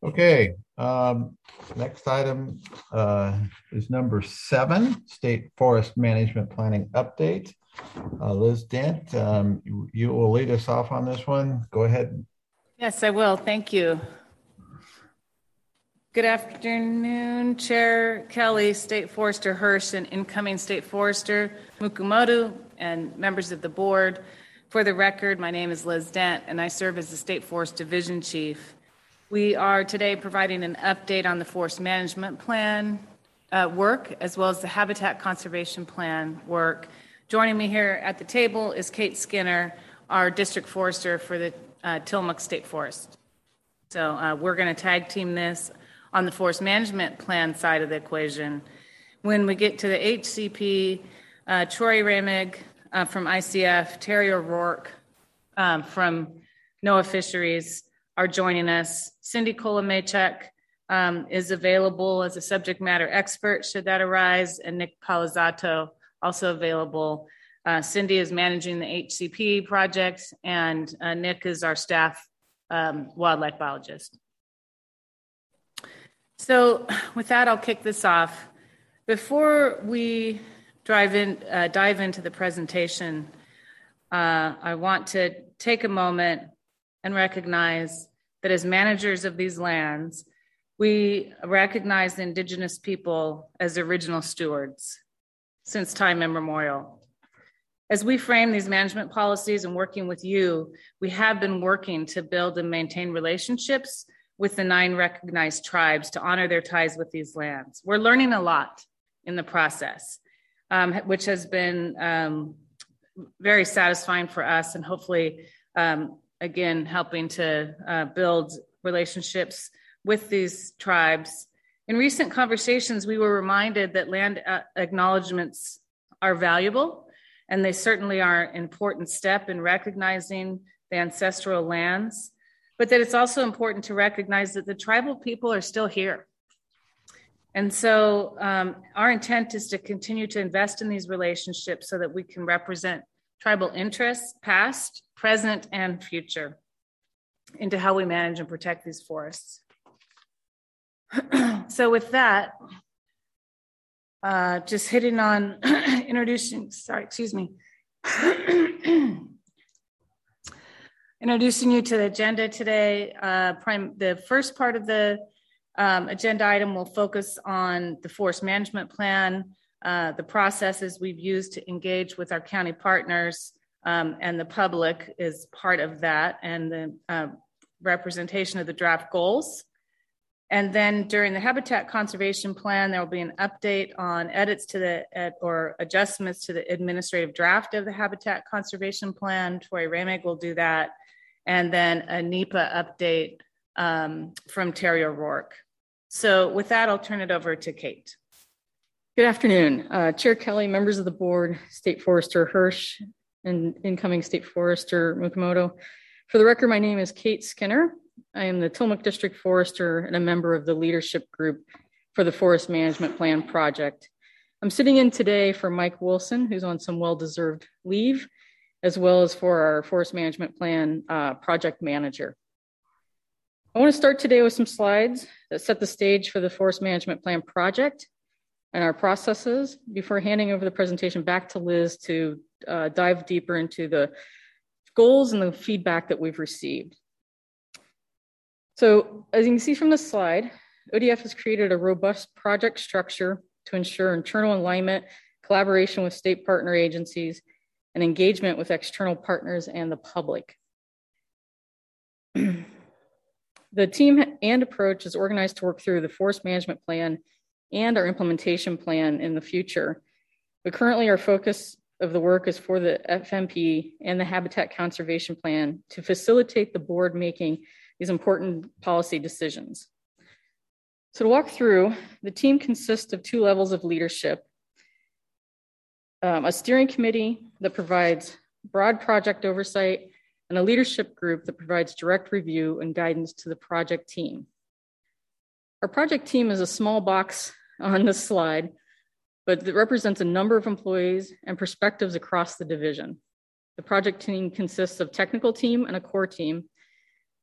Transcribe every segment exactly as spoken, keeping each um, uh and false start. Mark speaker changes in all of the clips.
Speaker 1: Okay, um, next item uh, is number seven, State Forest Management Planning Update. Uh, Liz Dent, um, you, you will lead us off on this one. Go ahead.
Speaker 2: Yes, I will. Thank you. Good afternoon, Chair Kelly, State Forester Hirsch, and incoming State Forester Mukumoto, and members of the board. For the record, my name is Liz Dent, and I serve as the State Forest Division Chief. We are today providing an update on the Forest Management Plan uh, work, as well as the Habitat Conservation Plan work. Joining me here at the table is Kate Skinner, our District Forester for the uh, Tillamook State Forest. So uh, we're going to tag team this on the Forest Management Plan side of the equation. When we get to the H C P, uh, Troy Ramig uh, from I C F, Terry O'Rourke um, from NOAA Fisheries are joining us. Cindy Kolomachek um, is available as a subject matter expert should that arise, and Nick Palizzato also available. Uh, Cindy is managing the H C P project, and uh, Nick is our staff um, wildlife biologist. So with that, I'll kick this off. Before we drive in, uh, dive into the presentation, uh, I want to take a moment and recognize that as managers of these lands, we recognize the Indigenous people as original stewards since time immemorial. As we frame these management policies and working with you, we have been working to build and maintain relationships with the nine recognized tribes to honor their ties with these lands. We're learning a lot in the process, um, which has been um, very satisfying for us, and hopefully, um, again, helping to uh, build relationships with these tribes. In recent conversations, we were reminded that land acknowledgements are valuable, and they certainly are an important step in recognizing the ancestral lands, but that it's also important to recognize that the tribal people are still here. And so um, our intent is to continue to invest in these relationships so that we can represent tribal interests, past, present, and future, into how we manage and protect these forests. So with that, uh, just hitting on introducing, sorry, excuse me. Introducing you to the agenda today. Uh, prime, the first part of the um, agenda item will focus on the forest management plan, uh, the processes we've used to engage with our county partners, um, and the public is part of that, and the uh, representation of the draft goals. And then during the Habitat Conservation Plan, there will be an update on edits to the, ed, or adjustments to the administrative draft of the Habitat Conservation Plan. Troy Ramig will do that. And then a NEPA update um, from Terry O'Rourke. So with that, I'll turn it over to Kate.
Speaker 3: Good afternoon, uh, Chair Kelly, members of the board, State Forester Hirsch, and incoming State Forester Mukumoto. For the record, my name is Kate Skinner. I am the Tillamook District Forester and a member of the leadership group for the Forest Management Plan project. I'm sitting in today for Mike Wilson, who's on some well-deserved leave, as well as for our Forest Management Plan uh, project manager. I want to start today with some slides that set the stage for the Forest Management Plan project and our processes before handing over the presentation back to Liz to uh, dive deeper into the goals and the feedback that we've received. So as you can see from the slide, O D F has created a robust project structure to ensure internal alignment, collaboration with state partner agencies, and engagement with external partners and the public. The team and approach is organized to work through the forest management plan and our implementation plan in the future. But currently our focus of the work is for the F M P and the Habitat Conservation Plan to facilitate the board making these important policy decisions. So to walk through, the team consists of two levels of leadership. Um, a steering committee that provides broad project oversight, and a leadership group that provides direct review and guidance to the project team. Our project team is a small box on this slide, but it represents a number of employees and perspectives across the division. The project team consists of technical team and a core team,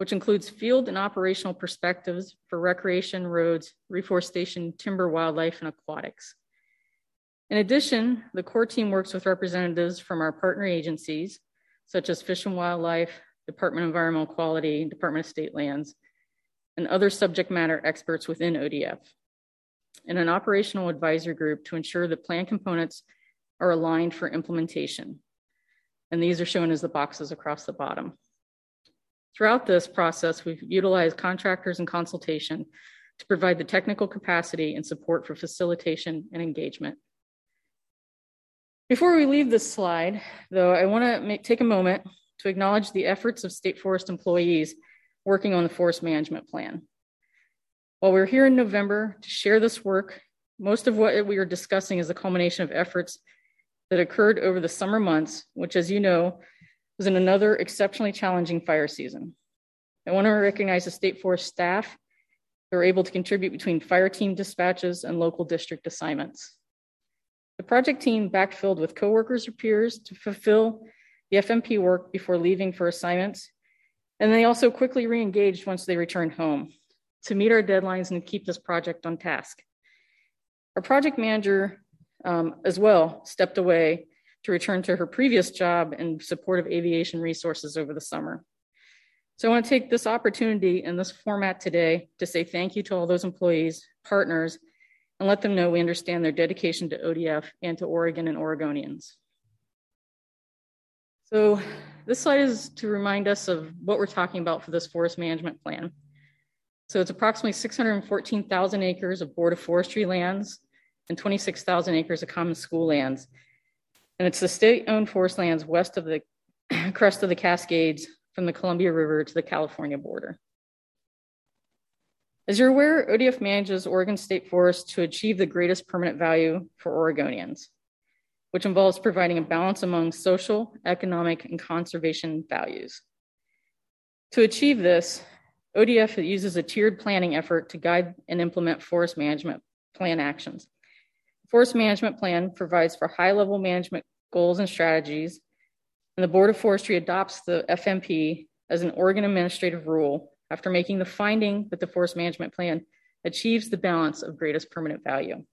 Speaker 3: which includes field and operational perspectives for recreation, roads, reforestation, timber, wildlife, and aquatics. In addition, the core team works with representatives from our partner agencies, such as Fish and Wildlife, Department of Environmental Quality, Department of State Lands, and other subject matter experts within O D F, and an operational advisory group to ensure that plan components are aligned for implementation. And these are shown as the boxes across the bottom. Throughout this process, we've utilized contractors and consultation to provide the technical capacity and support for facilitation and engagement. Before we leave this slide, though, I want to take a moment to acknowledge the efforts of State Forest employees working on the Forest Management Plan. While we're here in November to share this work, most of what we are discussing is a culmination of efforts that occurred over the summer months, which, as you know, was in another exceptionally challenging fire season. I want to recognize the State Forest staff that were able to contribute between fire team dispatches and local district assignments. The project team backfilled with coworkers or peers to fulfill the F M P work before leaving for assignments, and they also quickly re-engaged once they returned home to meet our deadlines and keep this project on task. Our project manager um, as well stepped away to return to her previous job in support of aviation resources over the summer. So I want to take this opportunity in this format today to say thank you to all those employees, partners, and let them know we understand their dedication to O D F and to Oregon and Oregonians. So this slide is to remind us of what we're talking about for this forest management plan. So it's approximately six hundred fourteen thousand acres of Board of Forestry lands and twenty-six thousand acres of common school lands. And it's the state-owned forest lands west of the crest of the Cascades from the Columbia River to the California border. As you're aware, O D F manages Oregon State Forest to achieve the greatest permanent value for Oregonians, which involves providing a balance among social, economic, and conservation values. To achieve this, O D F uses a tiered planning effort to guide and implement forest management plan actions. The Forest Management Plan provides for high-level management goals and strategies, and the Board of Forestry adopts the F M P as an Oregon administrative rule after making the finding that the Forest Management Plan achieves the balance of greatest permanent value.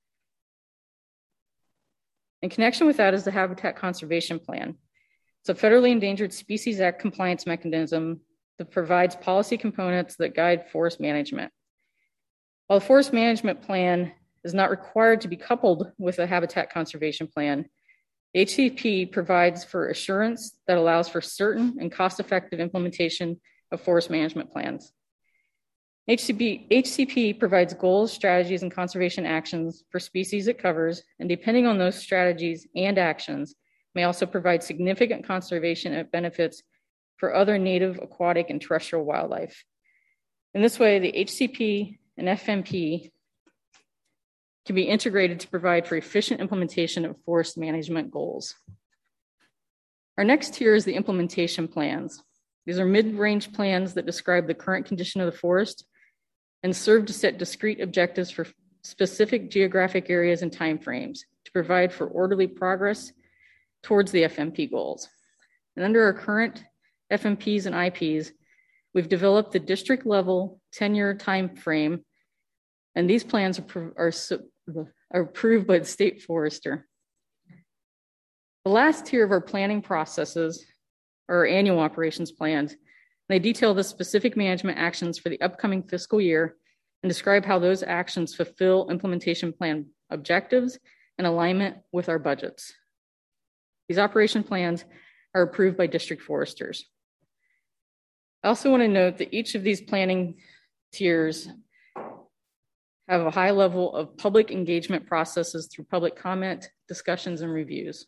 Speaker 3: In connection with that is the Habitat Conservation Plan. It's a Federally Endangered Species Act compliance mechanism that provides policy components that guide forest management. While the Forest Management Plan is not required to be coupled with a Habitat Conservation Plan, the H C P provides for assurance that allows for certain and cost-effective implementation of forest management plans. H C P, H C P provides goals, strategies, and conservation actions for species it covers, and depending on those strategies and actions, may also provide significant conservation benefits for other native, aquatic, and terrestrial wildlife. In this way, the H C P and F M P can be integrated to provide for efficient implementation of forest management goals. Our next tier is the implementation plans. These are mid-range plans that describe the current condition of the forest and serve to set discrete objectives for specific geographic areas and timeframes to provide for orderly progress towards the F M P goals. And under our current F M Ps and I Ps, we've developed the district level ten-year time frame, and these plans are, are, are approved by the state forester. The last tier of our planning processes are our annual operations plans. They detail the specific management actions for the upcoming fiscal year and describe how those actions fulfill implementation plan objectives and alignment with our budgets. These operation plans are approved by district foresters. I also want to note that each of these planning tiers have a high level of public engagement processes through public comment, discussions, and reviews.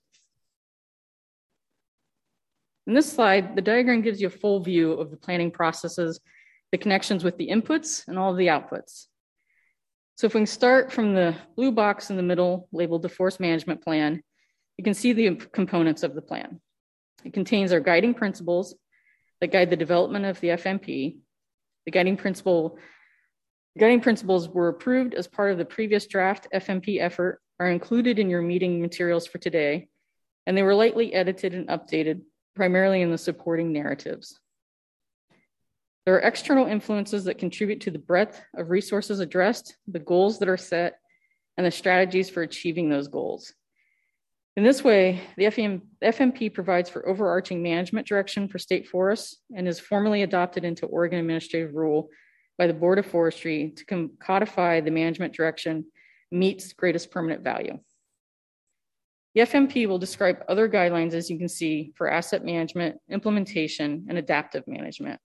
Speaker 3: In this slide, the diagram gives you a full view of the planning processes, the connections with the inputs, and all of the outputs. So if we can start from the blue box in the middle labeled the Forest Management Plan, you can see the components of the plan. It contains our guiding principles that guide the development of the F M P. The guiding principle, the guiding principles were approved as part of the previous draft F M P effort, are included in your meeting materials for today, and they were lightly edited and updated, primarily in the supporting narratives. There are external influences that contribute to the breadth of resources addressed, the goals that are set, and the strategies for achieving those goals. In this way, the F M P provides for overarching management direction for state forests and is formally adopted into Oregon Administrative Rule by the Board of Forestry to codify the management direction meets greatest permanent value. The F M P will describe other guidelines, as you can see, for asset management, implementation, and adaptive management.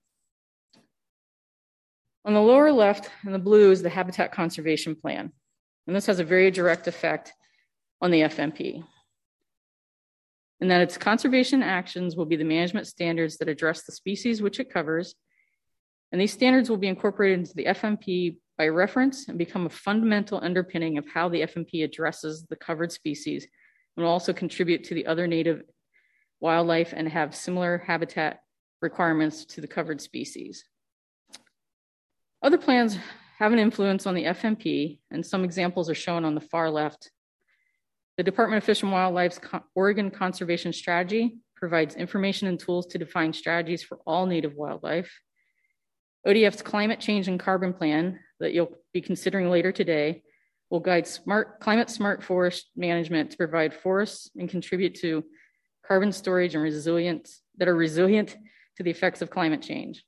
Speaker 3: On the lower left in the blue is the Habitat Conservation Plan, and this has a very direct effect on the F M P. And that its conservation actions will be the management standards that address the species which it covers, and these standards will be incorporated into the F M P by reference and become a fundamental underpinning of how the F M P addresses the covered species, and will also contribute to the other native wildlife and have similar habitat requirements to the covered species. Other plans have an influence on the F M P, and some examples are shown on the far left. The Department of Fish and Wildlife's Oregon Conservation Strategy provides information and tools to define strategies for all native wildlife. O D F's Climate Change and Carbon Plan that you'll be considering later today will guide smart, climate smart forest management to provide forests and contribute to carbon storage and resilience that are resilient to the effects of climate change.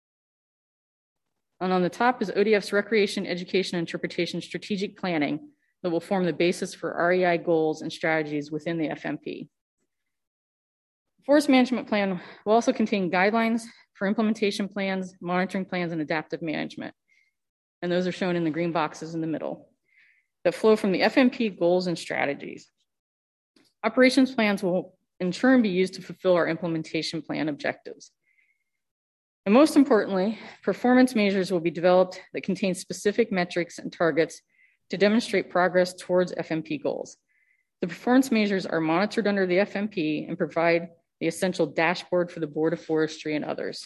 Speaker 3: And on the top is O D F's Recreation, Education, and Interpretation Strategic Planning that will form the basis for R E I goals and strategies within the F M P. The Forest Management Plan will also contain guidelines for implementation plans, monitoring plans, and adaptive management. And those are shown in the green boxes in the middle that flow from the F M P goals and strategies. Operations plans will in turn be used to fulfill our implementation plan objectives. And most importantly, performance measures will be developed that contain specific metrics and targets to demonstrate progress towards F M P goals. The performance measures are monitored under the F M P and provide the essential dashboard for the Board of Forestry and others.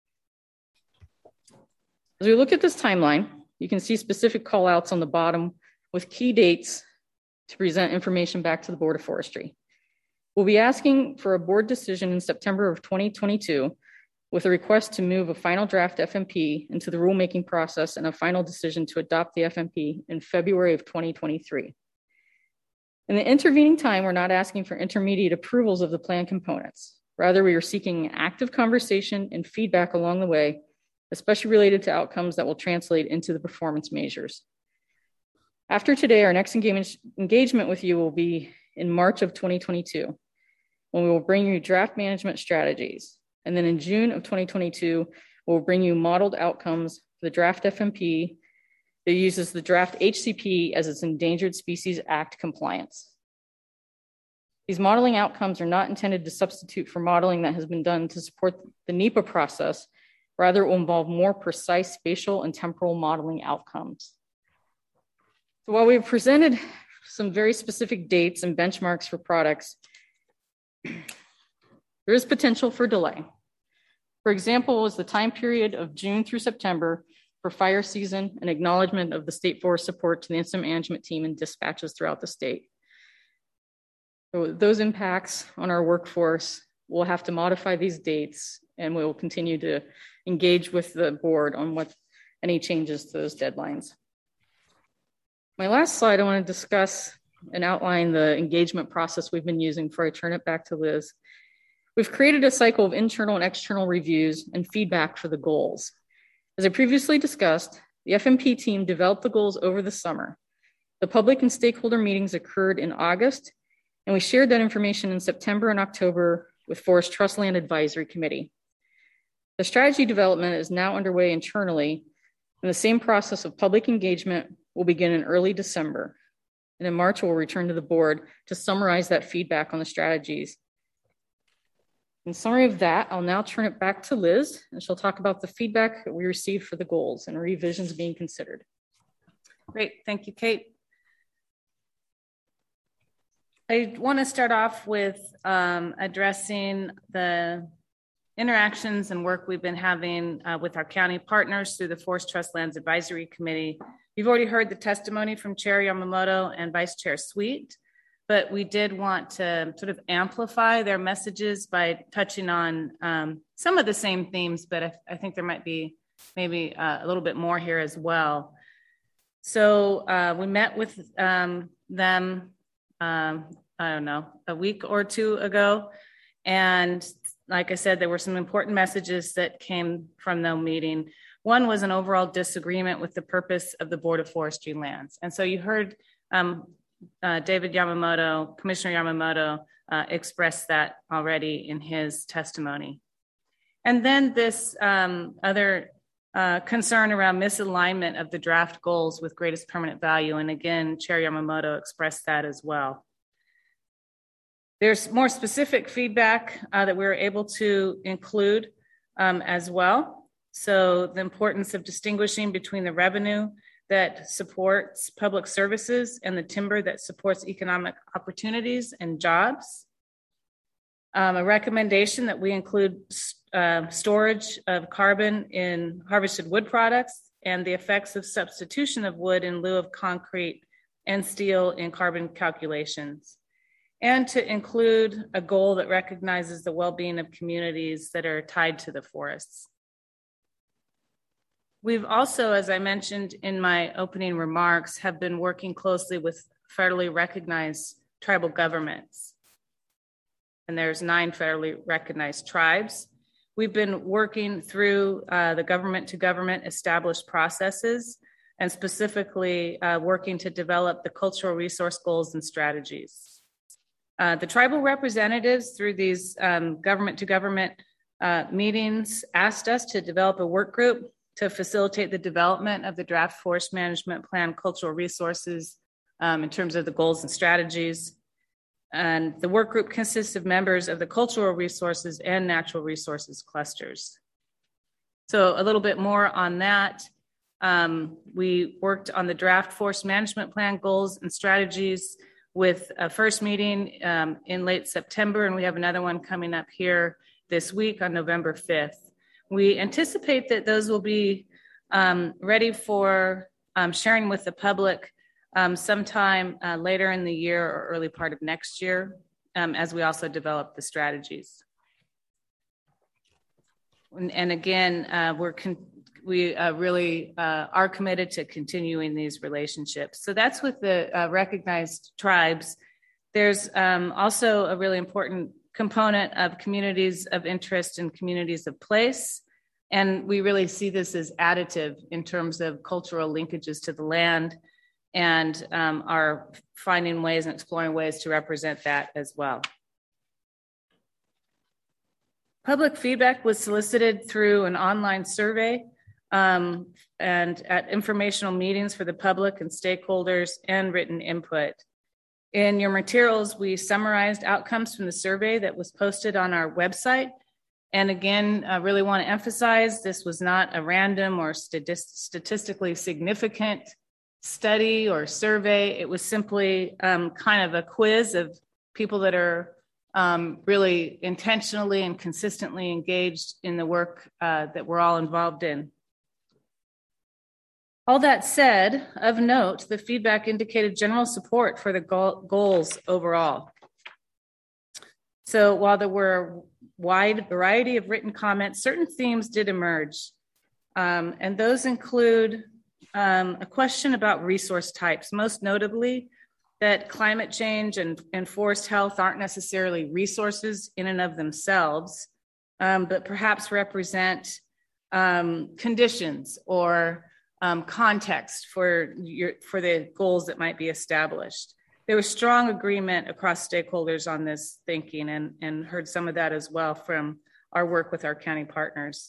Speaker 3: As we look at this timeline, you can see specific callouts on the bottom with key dates to present information back to the Board of Forestry. We'll be asking for a board decision in September of twenty twenty-two with a request to move a final draft F M P into the rulemaking process and a final decision to adopt the F M P in February of twenty twenty-three. In the intervening time, we're not asking for intermediate approvals of the plan components. Rather, we are seeking active conversation and feedback along the way, especially related to outcomes that will translate into the performance measures. After today, our next engagement, engagement with you will be in March of twenty twenty-two, when we will bring you draft management strategies. And then in June of twenty twenty-two, we'll bring you modeled outcomes for the draft F M P that uses the draft H C P as its Endangered Species Act compliance. These modeling outcomes are not intended to substitute for modeling that has been done to support the NEPA process. Rather, it will involve more precise spatial and temporal modeling outcomes. So while we've presented some very specific dates and benchmarks for products, there is potential for delay. For example, is the time period of June through September for fire season and acknowledgement of the state forest support to the incident management team and dispatches throughout the state. So those impacts on our workforce, we'll have to modify these dates, and we will continue to engage with the board on what any changes to those deadlines. My last slide, I want to discuss and outline the engagement process we've been using before I turn it back to Liz. We've created a cycle of internal and external reviews and feedback for the goals. As I previously discussed, the F M P team developed the goals over the summer. The public and stakeholder meetings occurred in August, and we shared that information in September and October with Forest Trust Land Advisory Committee. The strategy development is now underway internally, and the same process of public engagement will begin in early December. And in March, we'll return to the board to summarize that feedback on the strategies. In summary of that, I'll now turn it back to Liz, and she'll talk about the feedback that we received for the goals and revisions being considered.
Speaker 2: Great, thank you, Kate. I want to start off with um, addressing the interactions and work we've been having uh, with our county partners through the Forest Trust Lands Advisory Committee. You've already heard the testimony from Chair Yamamoto and Vice Chair Sweet, but we did want to sort of amplify their messages by touching on um, some of the same themes, but I, I think there might be maybe uh, a little bit more here as well. So uh, we met with um, them, um, I don't know, a week or two ago. And like I said, there were some important messages that came from the meeting. One was an overall disagreement with the purpose of the Board of Forestry Lands. And so you heard um, uh, David Yamamoto, Commissioner Yamamoto, uh, express that already in his testimony. And then this um, other uh, concern around misalignment of the draft goals with greatest permanent value. And again, Chair Yamamoto expressed that as well. There's more specific feedback uh, that we were able to include um, as well. So the importance of distinguishing between the revenue that supports public services and the timber that supports economic opportunities and jobs. Um, a recommendation that we include uh, storage of carbon in harvested wood products and the effects of substitution of wood in lieu of concrete and steel in carbon calculations. And to include a goal that recognizes the well-being of communities that are tied to the forests. We've also, as I mentioned in my opening remarks, have been working closely with federally recognized tribal governments. And there's nine federally recognized tribes. We've been working through uh, the government to government established processes and specifically uh, working to develop the cultural resource goals and strategies. Uh, the tribal representatives through these um, government to government uh, meetings asked us to develop a work group to facilitate the development of the draft forest management plan cultural resources um, in terms of the goals and strategies. And the work group consists of members of the cultural resources and natural resources clusters. So a little bit more on that. Um, we worked on the draft forest management plan goals and strategies with a first meeting um, in late September, and we have another one coming up here this week on November fifth. We anticipate that those will be um, ready for um, sharing with the public um, sometime uh, later in the year or early part of next year, um, as we also develop the strategies. And, and again, uh, we're con we uh, really uh, are committed to continuing these relationships. So that's with the uh, recognized tribes. There's um, also a really important component of communities of interest and communities of place. And we really see this as additive in terms of cultural linkages to the land and um, are finding ways and exploring ways to represent that as well. Public feedback was solicited through an online survey um, and at informational meetings for the public and stakeholders and written input. In your materials, we summarized outcomes from the survey that was posted on our website. And again, I really want to emphasize this was not a random or statist statistically significant study or survey. It was simply um, kind of a quiz of people that are um, really intentionally and consistently engaged in the work uh, that we're all involved in. All that said, of note, the feedback indicated general support for the goal goals overall. So while there were a wide variety of written comments, certain themes did emerge. Um, and those include um, a question about resource types, most notably that climate change and, and forest health aren't necessarily resources in and of themselves, um, but perhaps represent um, conditions or um, context for, your, for the goals that might be established. There was strong agreement across stakeholders on this thinking, and, and heard some of that as well from our work with our county partners.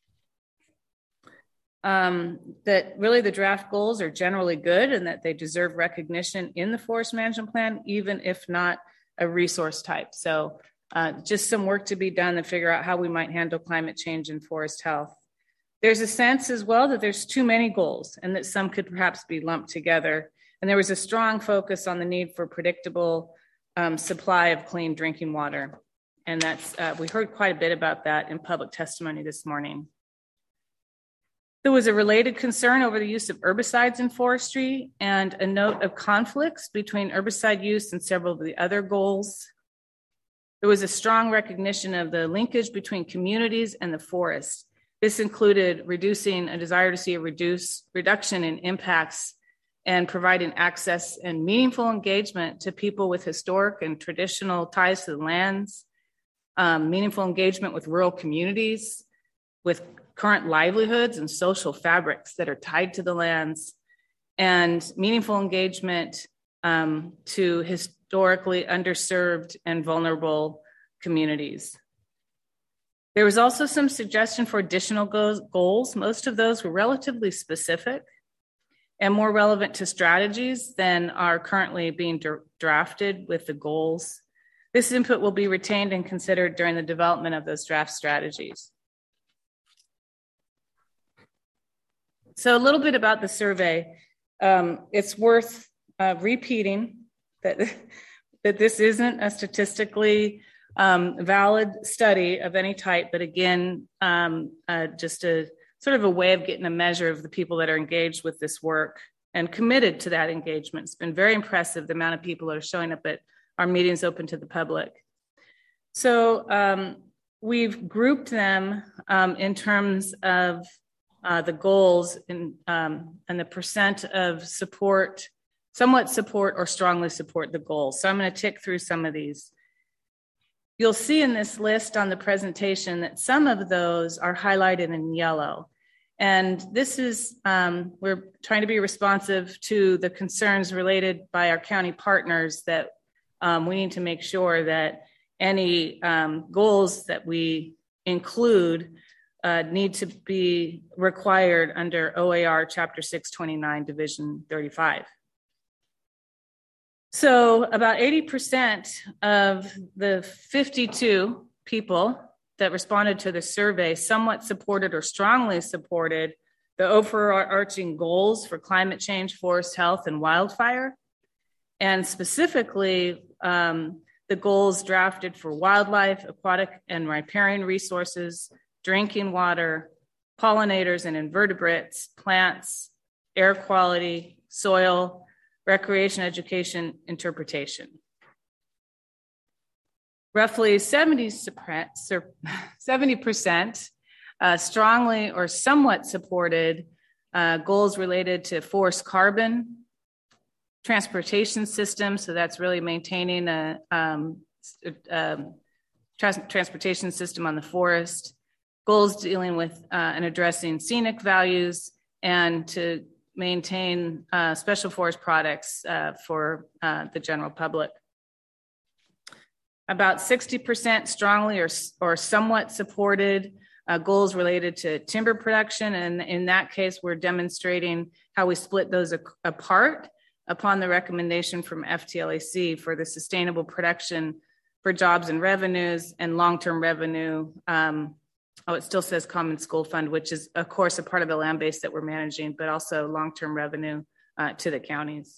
Speaker 2: Um, that really the draft goals are generally good and that they deserve recognition in the forest management plan, even if not a resource type. So uh, just some work to be done to figure out how we might handle climate change and forest health. There's a sense as well that there's too many goals and that some could perhaps be lumped together. And there was a strong focus on the need for predictable um, supply of clean drinking water. And that's, uh, we heard quite a bit about that in public testimony this morning. There was a related concern over the use of herbicides in forestry and a note of conflicts between herbicide use and several of the other goals. There was a strong recognition of the linkage between communities and the forest. This included reducing a desire to see a reduce, reduction in impacts and providing access and meaningful engagement to people with historic and traditional ties to the lands, um, meaningful engagement with rural communities, with current livelihoods and social fabrics that are tied to the lands, and meaningful engagement um, to historically underserved and vulnerable communities. There was also some suggestion for additional goals. Most of those were relatively specific and more relevant to strategies than are currently being drafted with the goals. This input will be retained and considered during the development of those draft strategies. So a little bit about the survey. Um, it's worth uh, repeating that, that this isn't a statistically um, valid study of any type, but again, um, uh, just a sort of a way of getting a measure of the people that are engaged with this work and committed to that engagement. It's been very impressive, the amount of people that are showing up at our meetings open to the public. So um, we've grouped them um, in terms of Uh, the goals and, um, and the percent of support, somewhat support or strongly support the goals. So I'm going to tick through some of these. You'll see in this list on the presentation that some of those are highlighted in yellow. And this is, um, we're trying to be responsive to the concerns related by our county partners that um, we need to make sure that any um, goals that we include Uh, need to be required under O A R Chapter six twenty-nine, Division thirty-five. So about eighty percent of the fifty-two people that responded to the survey somewhat supported or strongly supported the overarching goals for climate change, forest health, and wildfire, and specifically um, the goals drafted for wildlife, aquatic and riparian resources, drinking water, pollinators and invertebrates, plants, air quality, soil, recreation, education, interpretation. Roughly seventy percent uh, strongly or somewhat supported uh, goals related to forest carbon, transportation system, so that's really maintaining a um, um, trans- transportation system on the forest, goals dealing with uh, and addressing scenic values, and to maintain uh, special forest products uh, for uh, the general public. About sixty percent strongly or, or somewhat supported uh, goals related to timber production. And in that case, we're demonstrating how we split those a- apart upon the recommendation from F T L A C for the sustainable production for jobs and revenues and long-term revenue. Um, oh, it still says Common School Fund, which is, of course, a part of the land base that we're managing, but also long-term revenue uh, to the counties.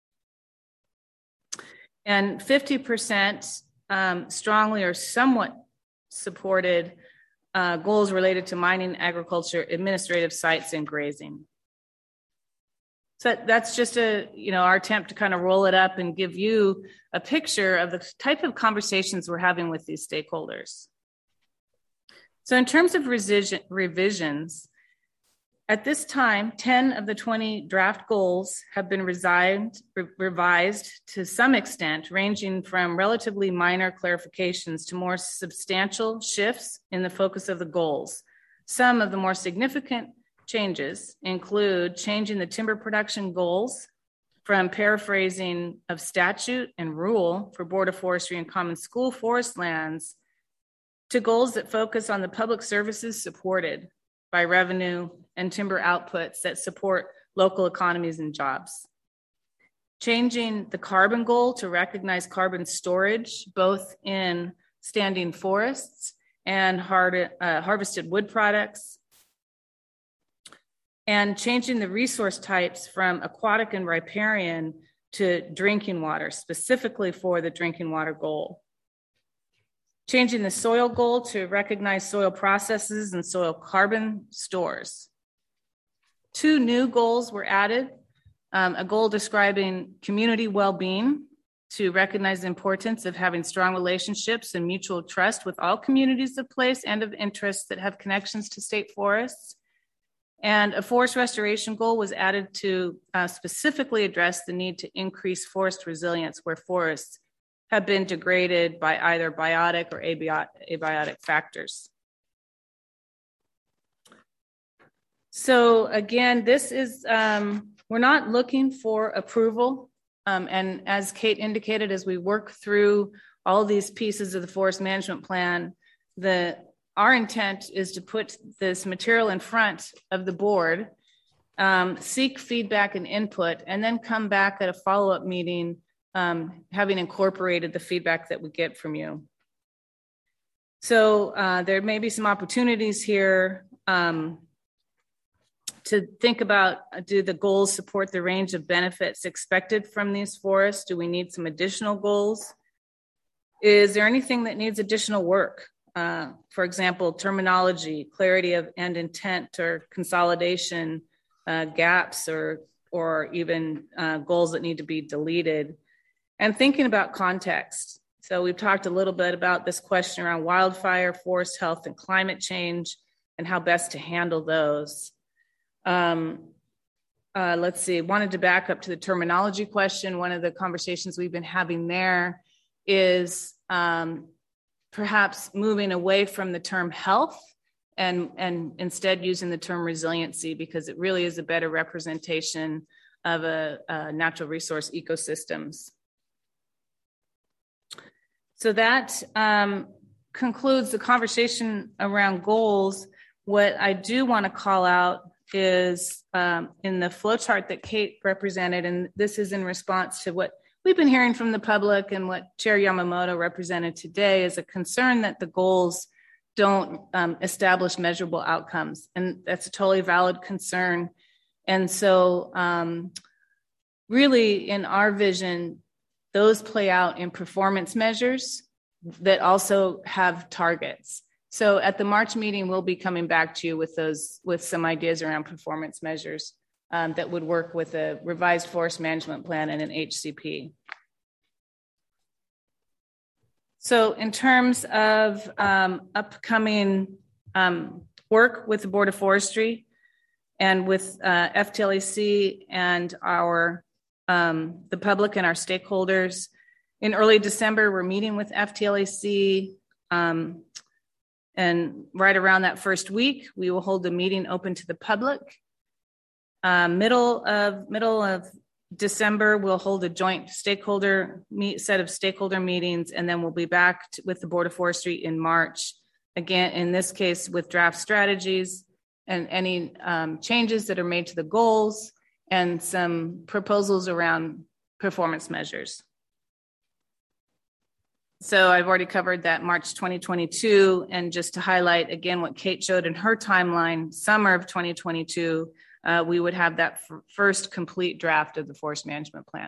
Speaker 2: And fifty percent um, strongly or somewhat supported uh, goals related to mining, agriculture, administrative sites, and grazing. So that's just a, you know, our attempt to kind of roll it up and give you a picture of the type of conversations we're having with these stakeholders. So in terms of revision, revisions, at this time, ten of the twenty draft goals have been resigned, re- revised to some extent, ranging from relatively minor clarifications to more substantial shifts in the focus of the goals. Some of the more significant changes include changing the timber production goals from paraphrasing of statute and rule for Board of Forestry and Common School forest lands to goals that focus on the public services supported by revenue and timber outputs that support local economies and jobs. Changing the carbon goal to recognize carbon storage, both in standing forests and hard, uh, harvested wood products. And changing the resource types from aquatic and riparian to drinking water, specifically for the drinking water goal. Changing the soil goal to recognize soil processes and soil carbon stores. Two new goals were added. Um, a goal describing community well-being to recognize the importance of having strong relationships and mutual trust with all communities of place and of interest that have connections to state forests. And a forest restoration goal was added to uh, specifically address the need to increase forest resilience where forests have been degraded by either biotic or abiotic, abiotic factors. So again, this is, um, we're not looking for approval. Um, and as Kate indicated, as we work through all these pieces of the forest management plan, the our intent is to put this material in front of the board, um, seek feedback and input, and then come back at a follow-up meeting, um, having incorporated the feedback that we get from you. So uh, there may be some opportunities here um, to think about, uh, do the goals support the range of benefits expected from these forests? Do we need some additional goals? Is there anything that needs additional work? Uh, for example, terminology, clarity of and intent, or consolidation uh, gaps, or or even uh, goals that need to be deleted. And thinking about context. So we've talked a little bit about this question around wildfire, forest health, and climate change, and how best to handle those. Um, uh, let's see, wanted to back up to the terminology question. One of the conversations we've been having there is um, perhaps moving away from the term health and, and instead using the term resiliency, because it really is a better representation of a, a natural resource ecosystems. So that um, concludes the conversation around goals. What I do want to call out is um, in the flowchart that Kate represented, and this is in response to what we've been hearing from the public and what Chair Yamamoto represented today, is a concern that the goals don't um, establish measurable outcomes. And that's a totally valid concern. And so um, really in our vision, those play out in performance measures that also have targets. So at the March meeting, we'll be coming back to you with those, with some ideas around performance measures um, that would work with a revised forest management plan and an H C P. So in terms of um, upcoming um, work with the Board of Forestry and with uh, F T L A C and our um, the public and our stakeholders, in early December, we're meeting with F T L A C. Um, And right around that first week, we will hold a meeting open to the public. Uh, middle of middle of December, we'll hold a joint stakeholder meet, set of stakeholder meetings, and then we'll be back to, with the Board of Forestry in March. Again, in this case, with draft strategies and any um, changes that are made to the goals and some proposals around performance measures. So I've already covered that March twenty twenty-two, and just to highlight again what Kate showed in her timeline, summer of twenty twenty-two, uh, we would have that f- first complete draft of the forest management plan.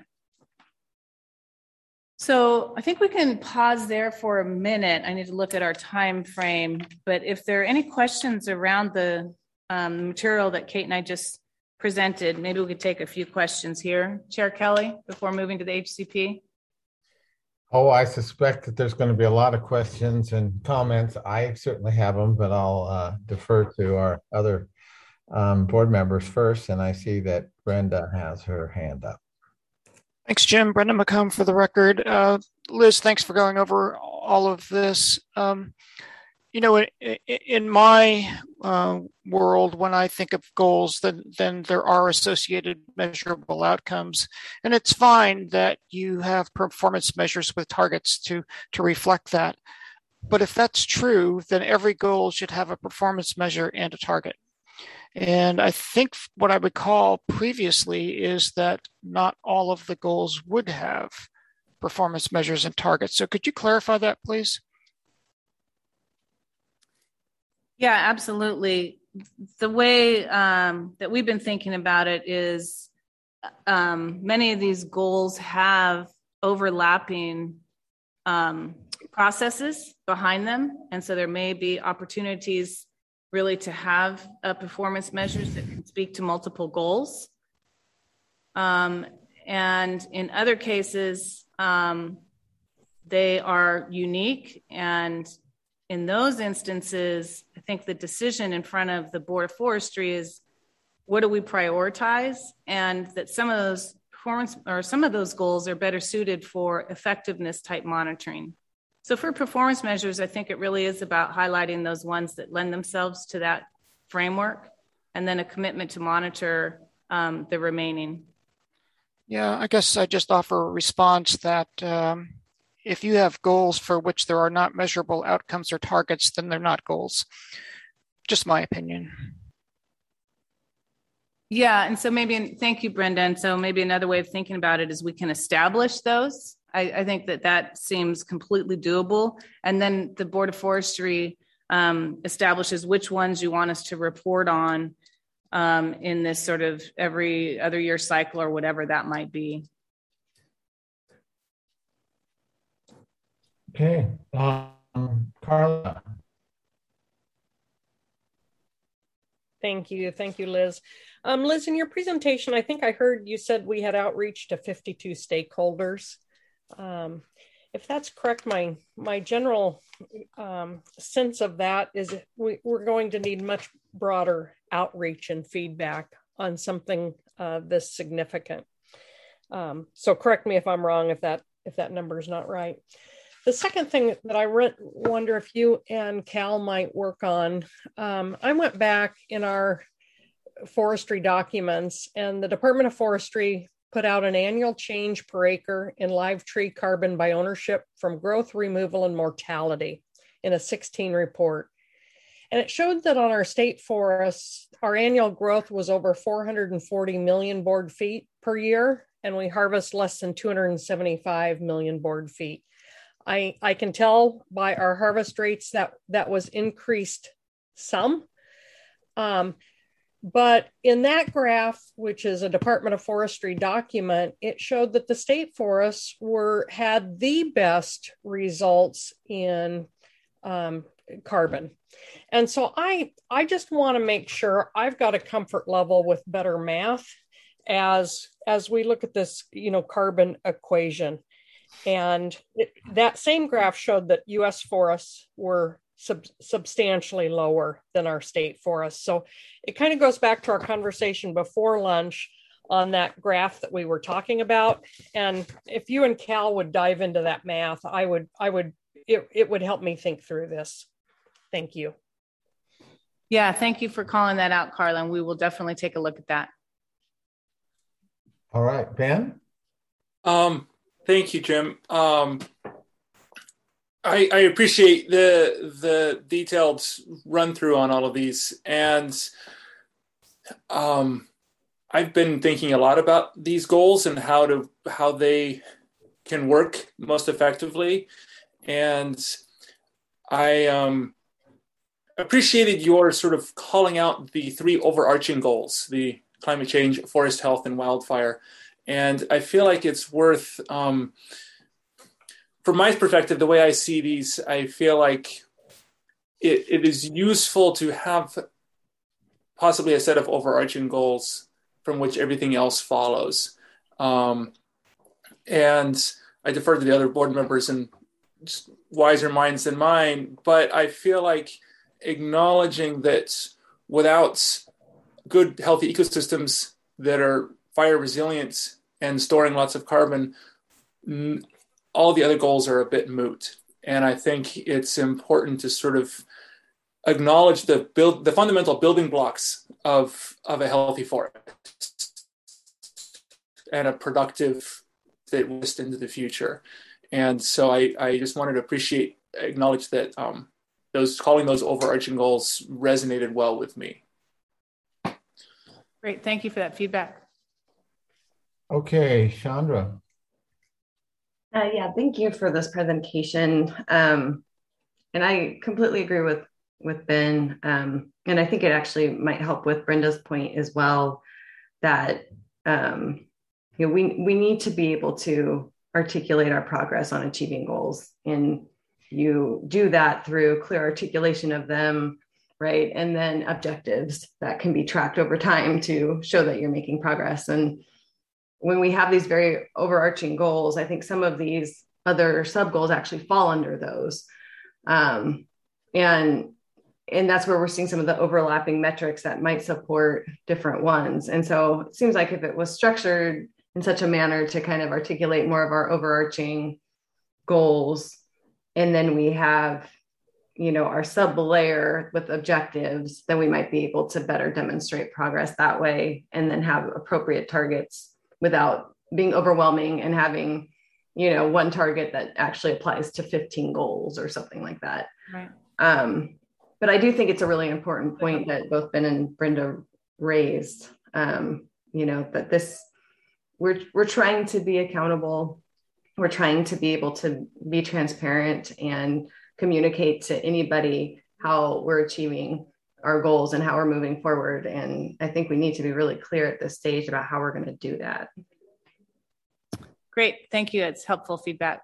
Speaker 2: So I think we can pause there for a minute. I need to look at our time frame, but if there are any questions around the um, material that Kate and I just presented, maybe we could take a few questions here. Chair Kelly, before moving to the H C P.
Speaker 1: Oh, I suspect that there's going to be a lot of questions and comments. I certainly have them, but I'll uh, defer to our other um, board members first. And I see that Brenda has her hand up.
Speaker 4: Thanks, Jim. Brenda McComb for the record. Uh, Liz, thanks for going over all of this. Um, you know, in, in my uh, world, when I think of goals, then, then there are associated measurable outcomes. And it's fine that you have performance measures with targets to, to reflect that. But if that's true, then every goal should have a performance measure and a target. And I think what I would call previously is that not all of the goals would have performance measures and targets. So could you clarify that, please?
Speaker 2: Yeah, absolutely. The way um, that we've been thinking about it is um, many of these goals have overlapping um, processes behind them. And so there may be opportunities really to have uh, performance measures that can speak to multiple goals. Um, and in other cases, um, they are unique. And in those instances, I think the decision in front of the Board of Forestry is, what do we prioritize? And that some of those performance or some of those goals are better suited for effectiveness type monitoring. So for performance measures, I think it really is about highlighting those ones that lend themselves to that framework, and then a commitment to monitor um, the remaining.
Speaker 4: Yeah, I guess I just offer a response that um, if you have goals for which there are not measurable outcomes or targets, then they're not goals. Just my opinion.
Speaker 2: Yeah, and so maybe, thank you, Brenda. And so maybe another way of thinking about it is we can establish those. I, I think that that seems completely doable. And then the Board of Forestry um, establishes which ones you want us to report on um, in this sort of every other year cycle or whatever that might be.
Speaker 1: Okay, um, Carla.
Speaker 5: Thank you. Thank you, Liz. Um, Liz, in your presentation, I think I heard you said we had outreach to fifty-two stakeholders. Um, if that's correct, my, my general um, sense of that is we, we're going to need much broader outreach and feedback on something uh, this significant. Um, so correct me if I'm wrong, if that, if that number is not right. The second thing that I re- wonder if you and Cal might work on, um, I went back in our forestry documents, and the Department of Forestry put out an annual change per acre in live tree carbon by ownership from growth, removal, and mortality in a sixteen report. And it showed that on our state forests, our annual growth was over four hundred forty million board feet per year, and we harvest less than two hundred seventy-five million board feet. I, I can tell by our harvest rates that that was increased some. Um, but in that graph, which is a Department of Forestry document, it showed that the state forests were had the best results in um, carbon. And so I, I just want to make sure I've got a comfort level with better math as, as we look at this, you know, carbon equation. And it, that same graph showed that U S forests were sub, substantially lower than our state forests. So it kind of goes back to our conversation before lunch on that graph that we were talking about. And if you and Cal would dive into that math, I would, I would, it, it would help me think through this. Thank you.
Speaker 2: Yeah, thank you for calling that out, Carla. And we will definitely take a look at that.
Speaker 1: All right, Ben.
Speaker 6: Um, Thank you, Jim. Um, I, I appreciate the the detailed run through on all of these, and um, I've been thinking a lot about these goals and how to how they can work most effectively, and I um, appreciated your sort of calling out the three overarching goals: the climate change, forest health, and wildfire. And I feel like it's worth, um, from my perspective, the way I see these, I feel like it, it is useful to have possibly a set of overarching goals from which everything else follows. Um, and I defer to the other board members and just wiser minds than mine, but I feel like acknowledging that without good, healthy ecosystems that are fire resilient and storing lots of carbon, all the other goals are a bit moot. And I think it's important to sort of acknowledge the build, the fundamental building blocks of, of a healthy forest and a productive that list into the future. And so I, I just wanted to appreciate, acknowledge that um, those calling those overarching goals resonated well with me.
Speaker 2: Great, thank you for that feedback.
Speaker 1: Okay, Chandra.
Speaker 7: Uh, yeah, thank you for this presentation. Um, and I completely agree with, with Ben. Um, and I think it actually might help with Brenda's point as well, that um, you know, we, we need to be able to articulate our progress on achieving goals. And you do that through clear articulation of them, right? And then objectives that can be tracked over time to show that you're making progress. And when we have these very overarching goals, I think some of these other sub goals actually fall under those. Um, and and that's where we're seeing some of the overlapping metrics that might support different ones. And so it seems like if it was structured in such a manner to kind of articulate more of our overarching goals, and then we have, you know, our sub layer with objectives, then we might be able to better demonstrate progress that way, and then have appropriate targets without being overwhelming and having, you know, one target that actually applies to fifteen goals or something like that.
Speaker 2: Right.
Speaker 7: Um, but I do think it's a really important point that both Ben and Brenda raised, um, you know, that this, we're, we're trying to be accountable. We're trying to be able to be transparent and communicate to anybody how we're achieving our goals and how we're moving forward. And I think we need to be really clear at this stage about how we're going to do that.
Speaker 2: Great. Thank you. It's helpful feedback.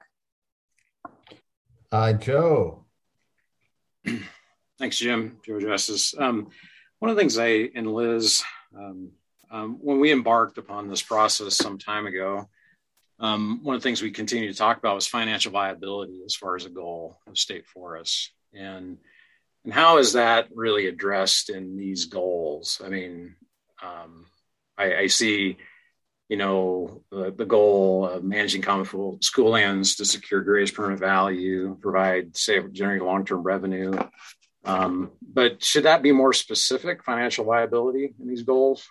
Speaker 1: Uh, Joe.
Speaker 8: Thanks, Jim. Joe Justice. Um, one of the things I and Liz, um, um, when we embarked upon this process some time ago, um, one of the things we continued to talk about was financial viability as far as a goal of state forests. And and how is that really addressed in these goals? I mean, um, I, I see, you know, the, the goal of managing common school lands to secure greatest permanent value, provide, say, generate long-term revenue. Um, but should that be more specific, financial viability in these goals?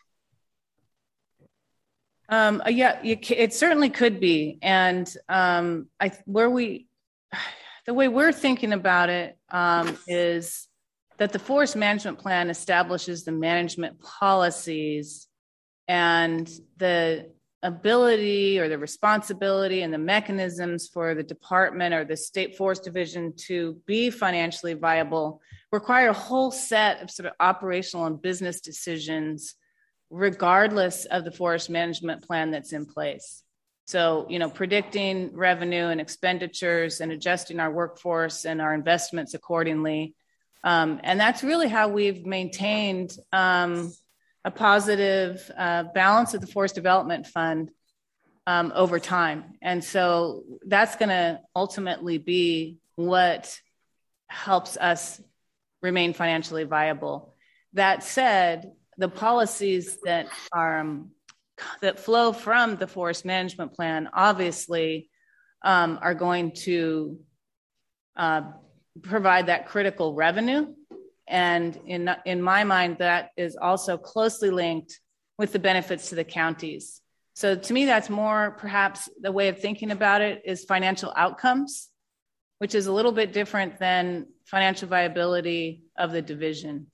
Speaker 2: Um, yeah, you, it certainly could be. And um, I, where we, the way we're thinking about it um, is that the forest management plan establishes the management policies and the ability or the responsibility and the mechanisms for the department or the state forest division to be financially viable require a whole set of sort of operational and business decisions regardless of the forest management plan that's in place. So, you know, predicting revenue and expenditures and adjusting our workforce and our investments accordingly. Um, and that's really how we've maintained um, a positive uh, balance of the Forest Development Fund um, over time. And so that's going to ultimately be what helps us remain financially viable. That said, the policies that are um, that flow from the forest management plan obviously um, are going to uh, provide that critical revenue. And in, in my mind, that is also closely linked with the benefits to the counties. So to me, that's more perhaps the way of thinking about it is financial outcomes, which is a little bit different than financial viability of the division.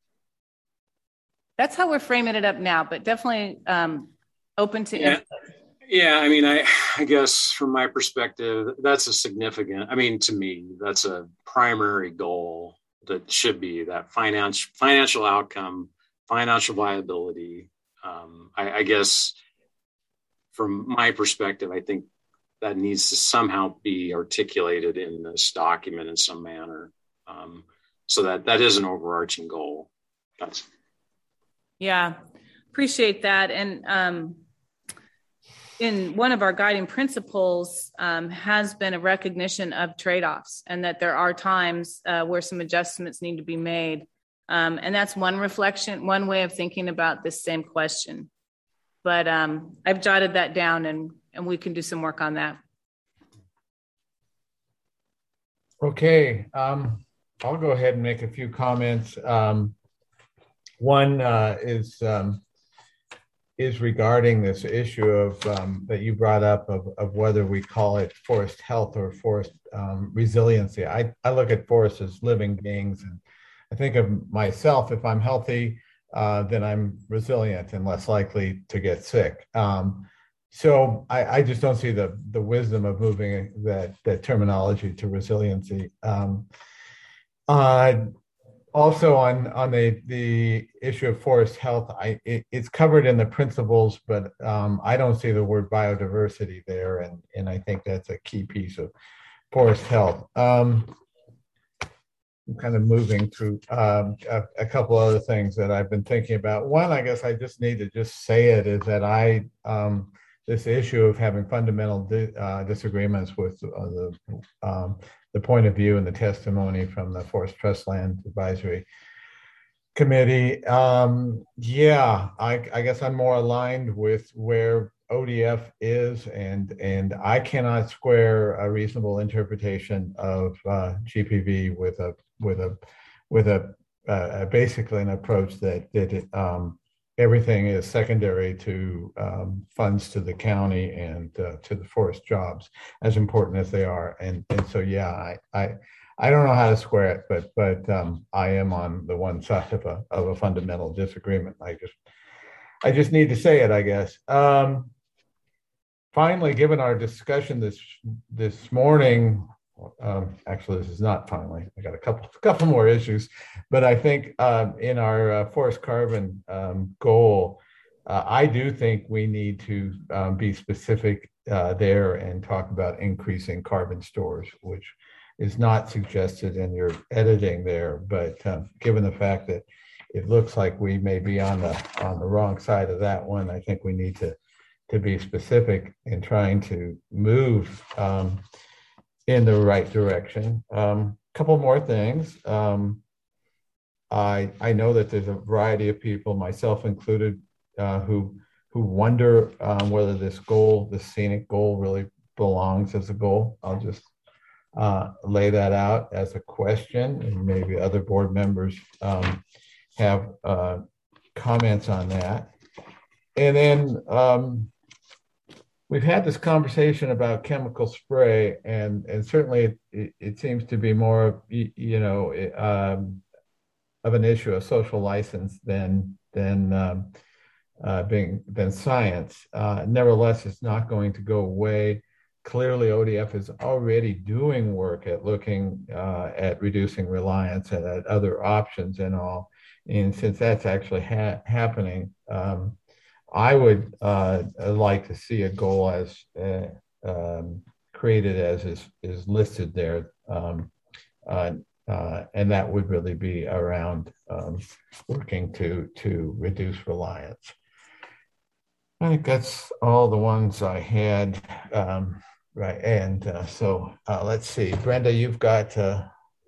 Speaker 2: That's how we're framing it up now, but definitely um, open to
Speaker 8: yeah.
Speaker 2: input.
Speaker 8: Yeah, I mean, I, I guess from my perspective, that's a significant, I mean, to me, that's a primary goal that should be that financial financial outcome, financial viability. Um, I, I guess from my perspective, I think that needs to somehow be articulated in this document in some manner. Um, so that that is an overarching goal. That's
Speaker 2: Yeah, appreciate that. And um, in one of our guiding principles um, has been a recognition of trade-offs and that there are times uh, where some adjustments need to be made. Um, and that's one reflection, one way of thinking about this same question. But um, I've jotted that down and, and we can do some work on that.
Speaker 1: Okay, um, I'll go ahead and make a few comments. Um, one uh, is um, is regarding this issue of um, that you brought up of, of whether we call it forest health or forest um, resiliency. I, I look at forests as living beings, and I think of myself, if I'm healthy, uh, then I'm resilient and less likely to get sick. Um, so I, I just don't see the the wisdom of moving that, that terminology to resiliency. Um, uh, Also on, on the, the issue of forest health, I, it, it's covered in the principles, but um, I don't see the word biodiversity there, and, and I think that's a key piece of forest health. Um, I'm kind of moving through um, a, a couple other things that I've been thinking about. One, I guess I just need to just say it, is that I, um, this issue of having fundamental di- uh, disagreements with uh, the, um, the point of view and the testimony from the Forest Trust Land Advisory Committee. Um, yeah, I, I guess I'm more aligned with where O D F is, and and I cannot square a reasonable interpretation of uh, G P V with a with a with a uh, basically an approach that that um, everything is secondary to um, funds to the county and uh, to the forest jobs, as important as they are. And and so yeah, I I, I don't know how to square it, but but um, I am on the one side of a of a fundamental disagreement. I just I just need to say it, I guess. Um, finally, given our discussion this this morning, um, actually, this is not finally. I got a couple couple more issues, but I think um, in our uh, forest carbon um, goal, uh, I do think we need to um, be specific uh, there and talk about increasing carbon stores, which is not suggested in your editing there. But um, given the fact that it looks like we may be on the on the wrong side of that one, I think we need to to be specific in trying to move um, in the right direction. A um, couple more things. Um, I I know that there's a variety of people, myself included, uh, who who wonder um, whether this goal, the scenic goal, really belongs as a goal. I'll just uh, lay that out as a question, and maybe other board members um, have uh, comments on that. And then um, we've had this conversation about chemical spray, and and certainly it, it seems to be more, you know, um, of an issue of social license than than um, uh, being than science. Uh, nevertheless, it's not going to go away. Clearly, O D F is already doing work at looking uh, at reducing reliance and at other options and all. And since that's actually ha- happening, um, I would uh, like to see a goal as uh, um, created as is, is listed there. Um, uh, uh, and that would really be around um, working to, to reduce reliance. I think that's all the ones I had. Um, right. And uh, so uh, let's see. Brenda, you've got uh,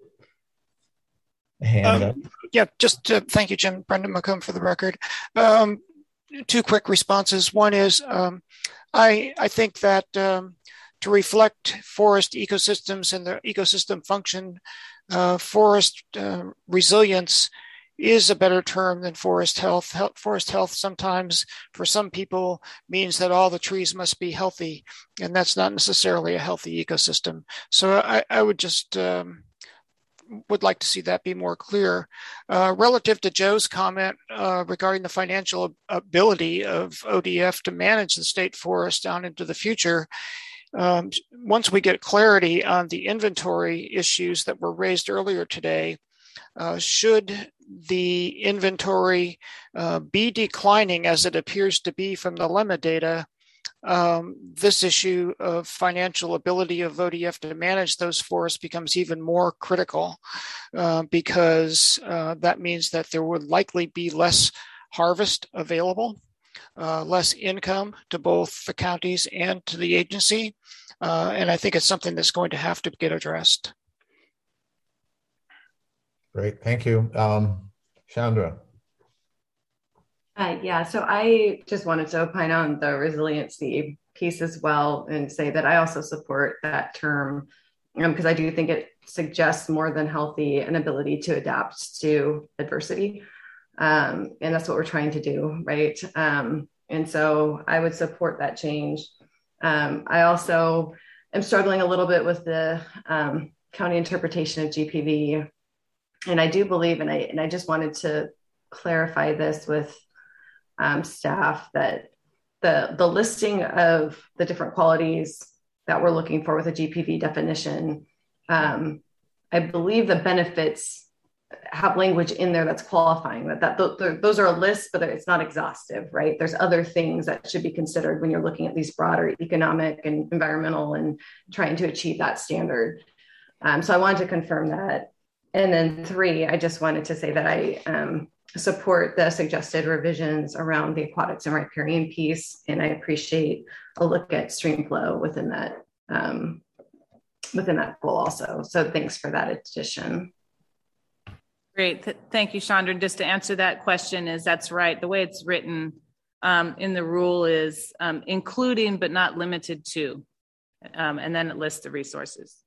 Speaker 1: a hand
Speaker 4: um,
Speaker 1: up.
Speaker 4: Yeah, just uh, thank you, Jim. Brenda McComb for the record. Um, two quick responses. One is um, I, I think that um, to reflect forest ecosystems and their ecosystem function, uh, forest uh, resilience is a better term than forest health. health. Forest health sometimes for some people means that all the trees must be healthy, and that's not necessarily a healthy ecosystem. So I, I would just um, would like to see that be more clear. Uh, relative to Joe's comment uh, regarding the financial ability of O D F to manage the state forest down into the future, um, once we get clarity on the inventory issues that were raised earlier today, uh, should the inventory uh, be declining as it appears to be from the LEMA data, um, this issue of financial ability of O D F to manage those forests becomes even more critical uh, because uh, that means that there would likely be less harvest available, uh, less income to both the counties and to the agency. Uh, and I think it's something that's going to have to get addressed.
Speaker 1: Great, thank you. Um, Chandra.
Speaker 7: Uh, yeah, so I just wanted to opine on the resiliency piece as well and say that I also support that term because um, I do think it suggests more than healthy an ability to adapt to adversity. Um, and that's what we're trying to do, right? Um, and so I would support that change. Um, I also am struggling a little bit with the um, county interpretation of G P V. And I do believe, and I, and I just wanted to clarify this with um, staff, that the, the listing of the different qualities that we're looking for with a G P V definition, um, I believe the benefits have language in there that's qualifying that, that th- those are a list, but it's not exhaustive, right? There's other things that should be considered when you're looking at these broader economic and environmental and trying to achieve that standard. Um, so I wanted to confirm that. And then three, I just wanted to say that I um, support the suggested revisions around the aquatics and riparian piece, and I appreciate a look at stream flow within that um, within that goal also. So thanks for that addition.
Speaker 2: Great, Th- thank you, Chandra. Just to answer that question is that's right. The way it's written um, in the rule is um, including but not limited to, um, and then it lists the resources.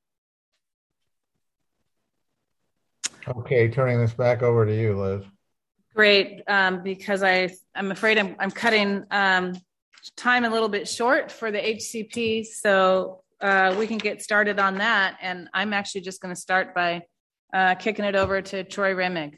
Speaker 1: Okay, turning this back over to you, Liz.
Speaker 2: Great, um, because I, I'm afraid I'm, I'm cutting um, time a little bit short for the H C P, so uh, we can get started on that. And I'm actually just going to start by uh, kicking it over to Troy Remig.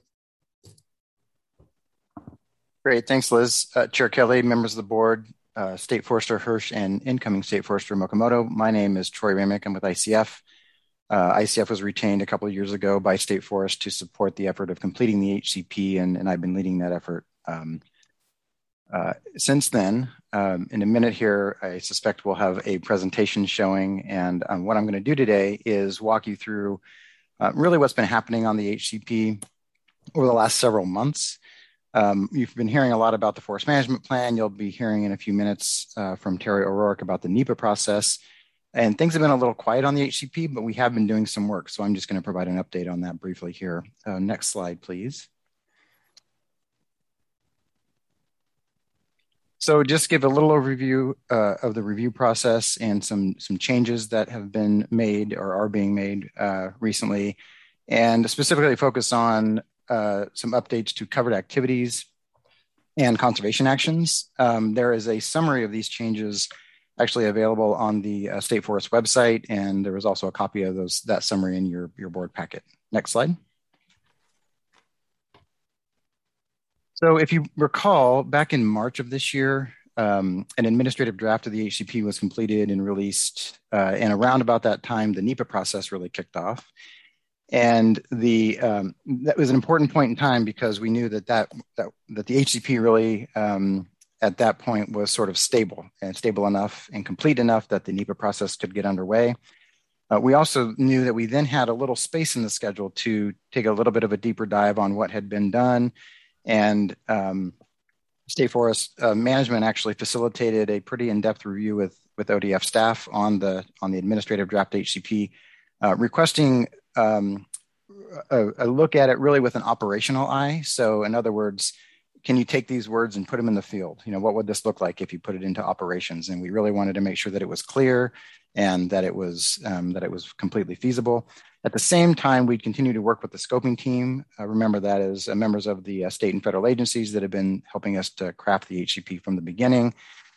Speaker 9: Great, thanks, Liz. Uh, Chair Kelly, members of the board, uh, State Forester Hirsch, and incoming State Forester Mokomoto. My name is Troy Remig. I'm with I C F. Uh, I C F was retained a couple of years ago by State Forest to support the effort of completing the H C P, and, and I've been leading that effort um, uh, since then. Um, in a minute here, I suspect we'll have a presentation showing, and um, what I'm going to do today is walk you through uh, really what's been happening on the H C P over the last several months. Um, you've been hearing a lot about the Forest Management Plan. You'll be hearing in a few minutes uh, from Terry O'Rourke about the NEPA process. And things have been a little quiet on the H C P, but we have been doing some work. So I'm just going to provide an update on that briefly here. Uh, next slide, please. So just give a little overview uh, of the review process and some, some changes that have been made or are being made uh, recently, and specifically focus on uh, some updates to covered activities and conservation actions. Um, there is a summary of these changes actually available on the uh, State Forest website, and there was also a copy of those that summary in your, your board packet. Next slide. So if you recall, back in March of this year, um, an administrative draft of the H C P was completed and released, uh, and around about that time, the NEPA process really kicked off. And the um, that was an important point in time because we knew that that, that, that the H C P really, um, at that point was sort of stable and stable enough and complete enough that the NEPA process could get underway. Uh, we also knew that we then had a little space in the schedule to take a little bit of a deeper dive on what had been done. And um, State Forest uh, Management actually facilitated a pretty in-depth review with, with O D F staff on the, on the administrative draft H C P, uh, requesting um, a, a look at it really with an operational eye. So in other words, can you take these words and put them in the field? You know, what would this look like if you put it into operations? And we really wanted to make sure that it was clear and that it was um, that it was completely feasible. At the same time, we'd continue to work with the scoping team. Uh, remember that as uh, members of the uh, state and federal agencies that have been helping us to craft the H C P from the beginning.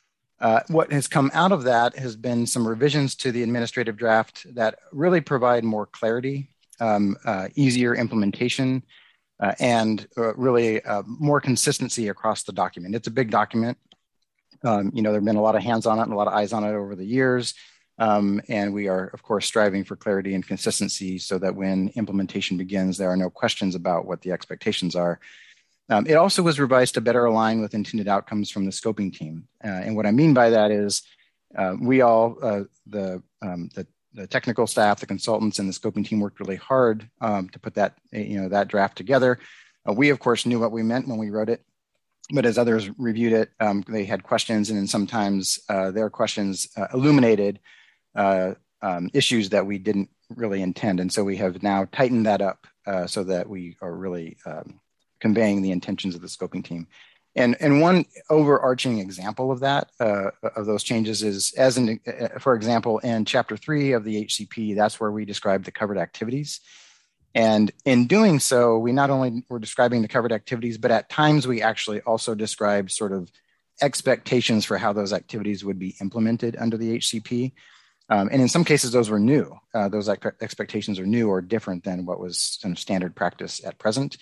Speaker 9: Uh, what has come out of that has been some revisions to the administrative draft that really provide more clarity, um, uh, easier implementation, Uh, and uh, really uh, more consistency across the document. It's a big document. Um, you know, there have been a lot of hands on it and a lot of eyes on it over the years. Um, and we are, of course, striving for clarity and consistency so that when implementation begins, there are no questions about what the expectations are. Um, it also was revised to better align with intended outcomes from the scoping team. Uh, and what I mean by that is uh, we all, uh, the, um, the The technical staff, the consultants, and the scoping team worked really hard um, to put that, you know, that draft together. Uh, we, of course, knew what we meant when we wrote it, but as others reviewed it, um, they had questions, and then sometimes uh, their questions uh, illuminated uh, um, issues that we didn't really intend. And so we have now tightened that up uh, so that we are really um, conveying the intentions of the scoping team. And, and one overarching example of that, uh, of those changes is, as an, uh, for example, in chapter three of the H C P, that's where we describe the covered activities. And in doing so, we not only were describing the covered activities, but at times we actually also described sort of expectations for how those activities would be implemented under the H C P. Um, and in some cases, those were new. Uh, those expectations are new or different than what was kind of standard practice at present.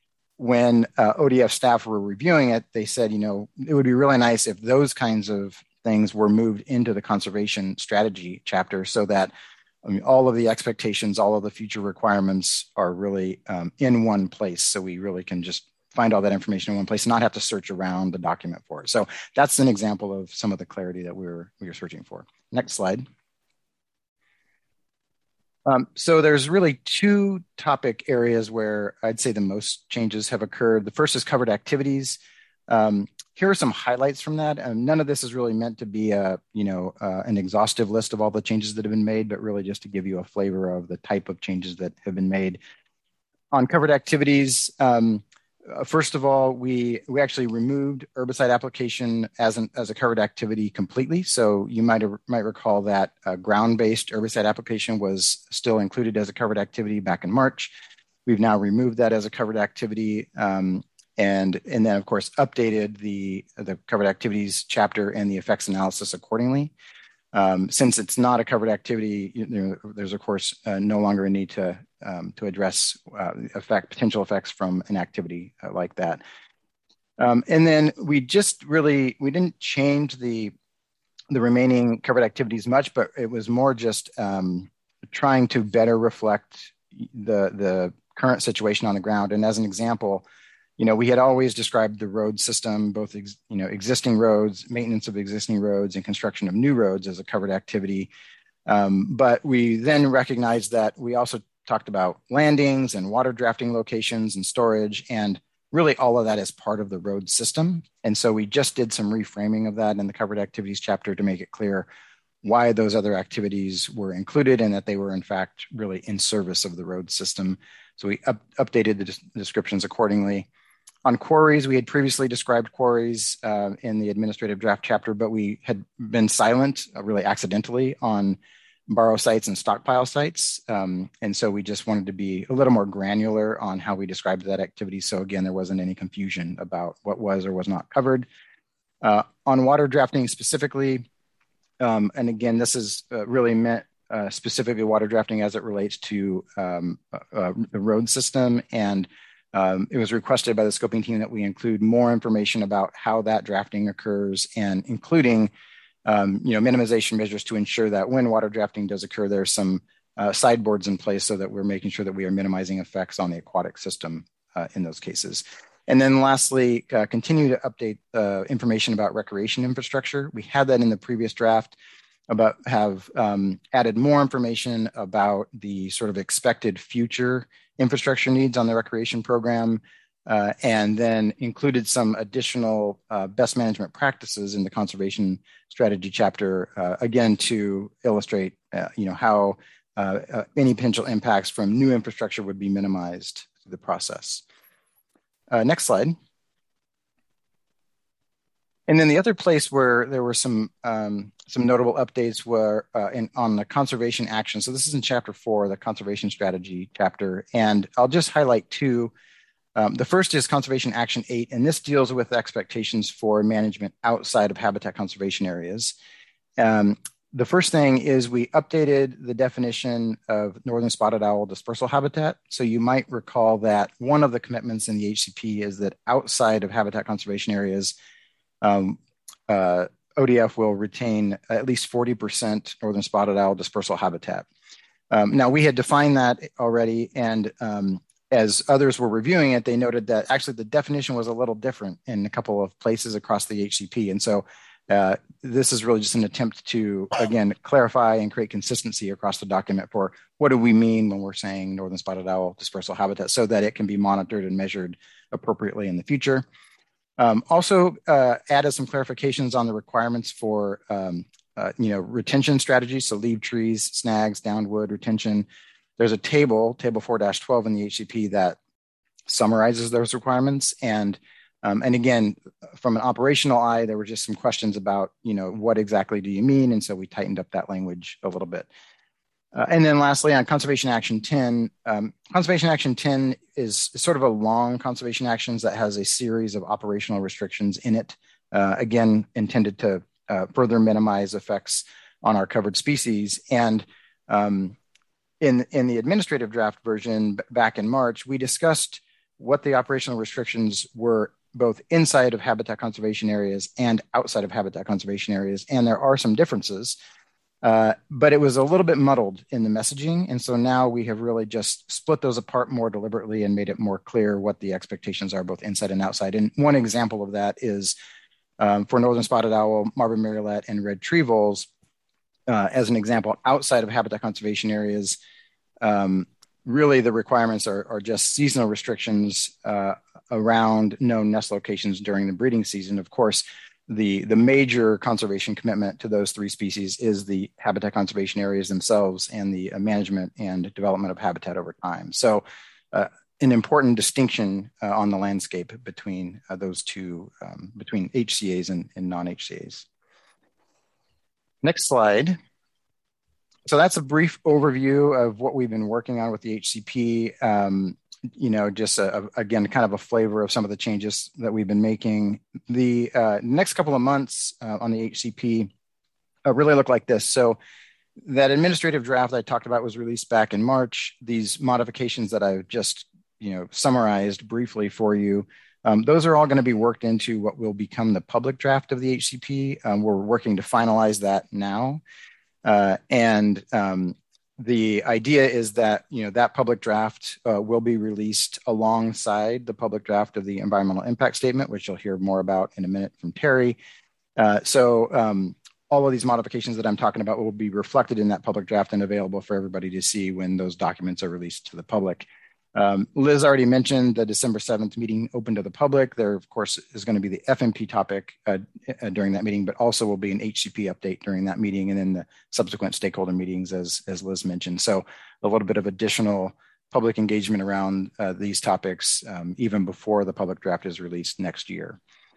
Speaker 9: When uh, O D F staff were reviewing it, they said, you know, it would be really nice if those kinds of things were moved into the conservation strategy chapter so that I mean, all of the expectations, all of the future requirements are really um, in one place. So we really can just find all that information in one place and not have to search around the document for it. So that's an example of some of the clarity that we were, we were searching for. Next slide. Um, so there's really two topic areas where I'd say the most changes have occurred. The first is covered activities. Um, here are some highlights from that. Um, none of this is really meant to be a, you know, uh, an exhaustive list of all the changes that have been made, but really just to give you a flavor of the type of changes that have been made. On covered activities, um, uh, first of all, we we actually removed herbicide application as an as a covered activity completely. So you might might recall that uh, ground-based herbicide application was still included as a covered activity back in March. We've now removed that as a covered activity, um, and and then of course updated the the covered activities chapter and the effects analysis accordingly. Um, since it's not a covered activity, you know, there's of course uh, no longer a need to um, to address uh, effect potential effects from an activity uh, like that. Um, and then we just really we didn't change the the remaining covered activities much, but it was more just um, trying to better reflect the the current situation on the ground. And as an example, you know, we had always described the road system, both, ex, you know, existing roads, maintenance of existing roads, and construction of new roads as a covered activity. Um, but we then recognized that we also talked about landings and water drafting locations and storage, and really all of that is part of the road system. And so we just did some reframing of that in the covered activities chapter to make it clear why those other activities were included and that they were in fact really in service of the road system. So we up, updated the des- descriptions accordingly. On quarries, we had previously described quarries uh, in the administrative draft chapter, but we had been silent, uh, really accidentally, on borrow sites and stockpile sites. Um, and so we just wanted to be a little more granular on how we described that activity. So again, there wasn't any confusion about what was or was not covered. Uh, on water drafting specifically, um, and again, this is uh, really meant uh, specifically water drafting as it relates to um, uh, the road system, and Um, it was requested by the scoping team that we include more information about how that drafting occurs, and including, um, you know, minimization measures to ensure that when water drafting does occur, there's some uh, sideboards in place so that we're making sure that we are minimizing effects on the aquatic system uh, in those cases. And then lastly, uh, continue to update uh, information about recreation infrastructure. We had that in the previous draft, about have um, added more information about the sort of expected future infrastructure needs on the recreation program, uh, and then included some additional uh, best management practices in the conservation strategy chapter, uh, again, to illustrate uh, you know, how uh, uh, any potential impacts from new infrastructure would be minimized through the process. Uh, next slide. And then the other place where there were some um, some notable updates were uh, in, on the conservation action. So this is in chapter four, the conservation strategy chapter. And I'll just highlight two. Um, the first is conservation action eight, and this deals with expectations for management outside of habitat conservation areas. Um, the first thing is we updated the definition of northern spotted owl dispersal habitat. So you might recall that one of the commitments in the H C P is that outside of habitat conservation areas, Um, uh, O D F will retain at least forty percent northern spotted owl dispersal habitat. Um, now, we had defined that already, and um, as others were reviewing it, they noted that actually the definition was a little different in a couple of places across the H C P. And so uh, this is really just an attempt to, again, clarify and create consistency across the document for what do we mean when we're saying northern spotted owl dispersal habitat, so that it can be monitored and measured appropriately in the future. Um, also uh, added some clarifications on the requirements for um, uh, you know, retention strategies, so leave trees, snags, downwood retention. There's a table, table four dash twelve in the H C P that summarizes those requirements. And um, and again, from an operational eye, there were just some questions about, you know, what exactly do you mean? And so we tightened up that language a little bit. Uh, and then lastly, on Conservation Action ten, um, Conservation Action ten is sort of a long conservation actions that has a series of operational restrictions in it, uh, again, intended to uh, further minimize effects on our covered species. And um, in, in the administrative draft version b- back in March, we discussed what the operational restrictions were both inside of habitat conservation areas and outside of habitat conservation areas. And there are some differences. Uh, but it was a little bit muddled in the messaging. And so now we have really just split those apart more deliberately and made it more clear what the expectations are both inside and outside. And one example of that is um, for northern spotted owl, Marbled Murrelet, and red tree voles, uh, as an example, outside of habitat conservation areas, Um, really, the requirements are, are just seasonal restrictions uh, around known nest locations during the breeding season. Of course, the, the major conservation commitment to those three species is the habitat conservation areas themselves and the uh, management and development of habitat over time. So uh, an important distinction uh, on the landscape between uh, those two, um, between H C As and, and non-H C As. Next slide. So that's a brief overview of what we've been working on with the H C P. Um, you know, just a, a, again, kind of a flavor of some of the changes that we've been making. The uh, next couple of months uh, on the H C P uh, really look like this. So that administrative draft I talked about was released back in March. These modifications that I've just, you know, summarized briefly for you, um, those are all going to be worked into what will become the public draft of the H C P. Um, we're working to finalize that now. Uh, and um, the idea is that, you know, that public draft uh, will be released alongside the public draft of the environmental impact statement, which you'll hear more about in a minute from Terry. Uh, so um, all of these modifications that I'm talking about will be reflected in that public draft and available for everybody to see when those documents are released to the public. Um, Liz already mentioned the December seventh meeting open to the public. There, of course, is going to be the F M P topic uh, uh, during that meeting, but also will be an H C P update during that meeting and then the subsequent stakeholder meetings, as, as Liz mentioned. So a little bit of additional public engagement around uh, these topics um, even before the public draft is released next year.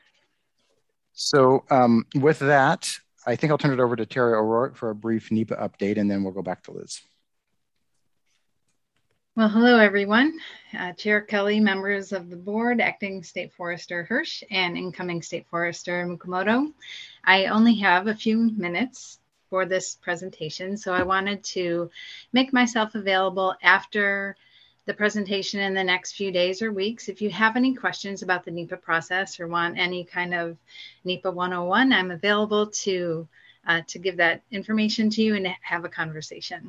Speaker 9: So um, with that, I think I'll turn it over to Terry O'Rourke for a brief NEPA update, and then we'll go back to Liz.
Speaker 10: Well, hello, everyone. Uh, Chair Kelly, members of the board, Acting State Forester Hirsch, and incoming State Forester Mukomoto. I only have a few minutes for this presentation, so I wanted to make myself available after the presentation in the next few days or weeks. If you have any questions about the NEPA process or want any kind of NEPA one oh one, I'm available to, uh, to give that information to you and have a conversation.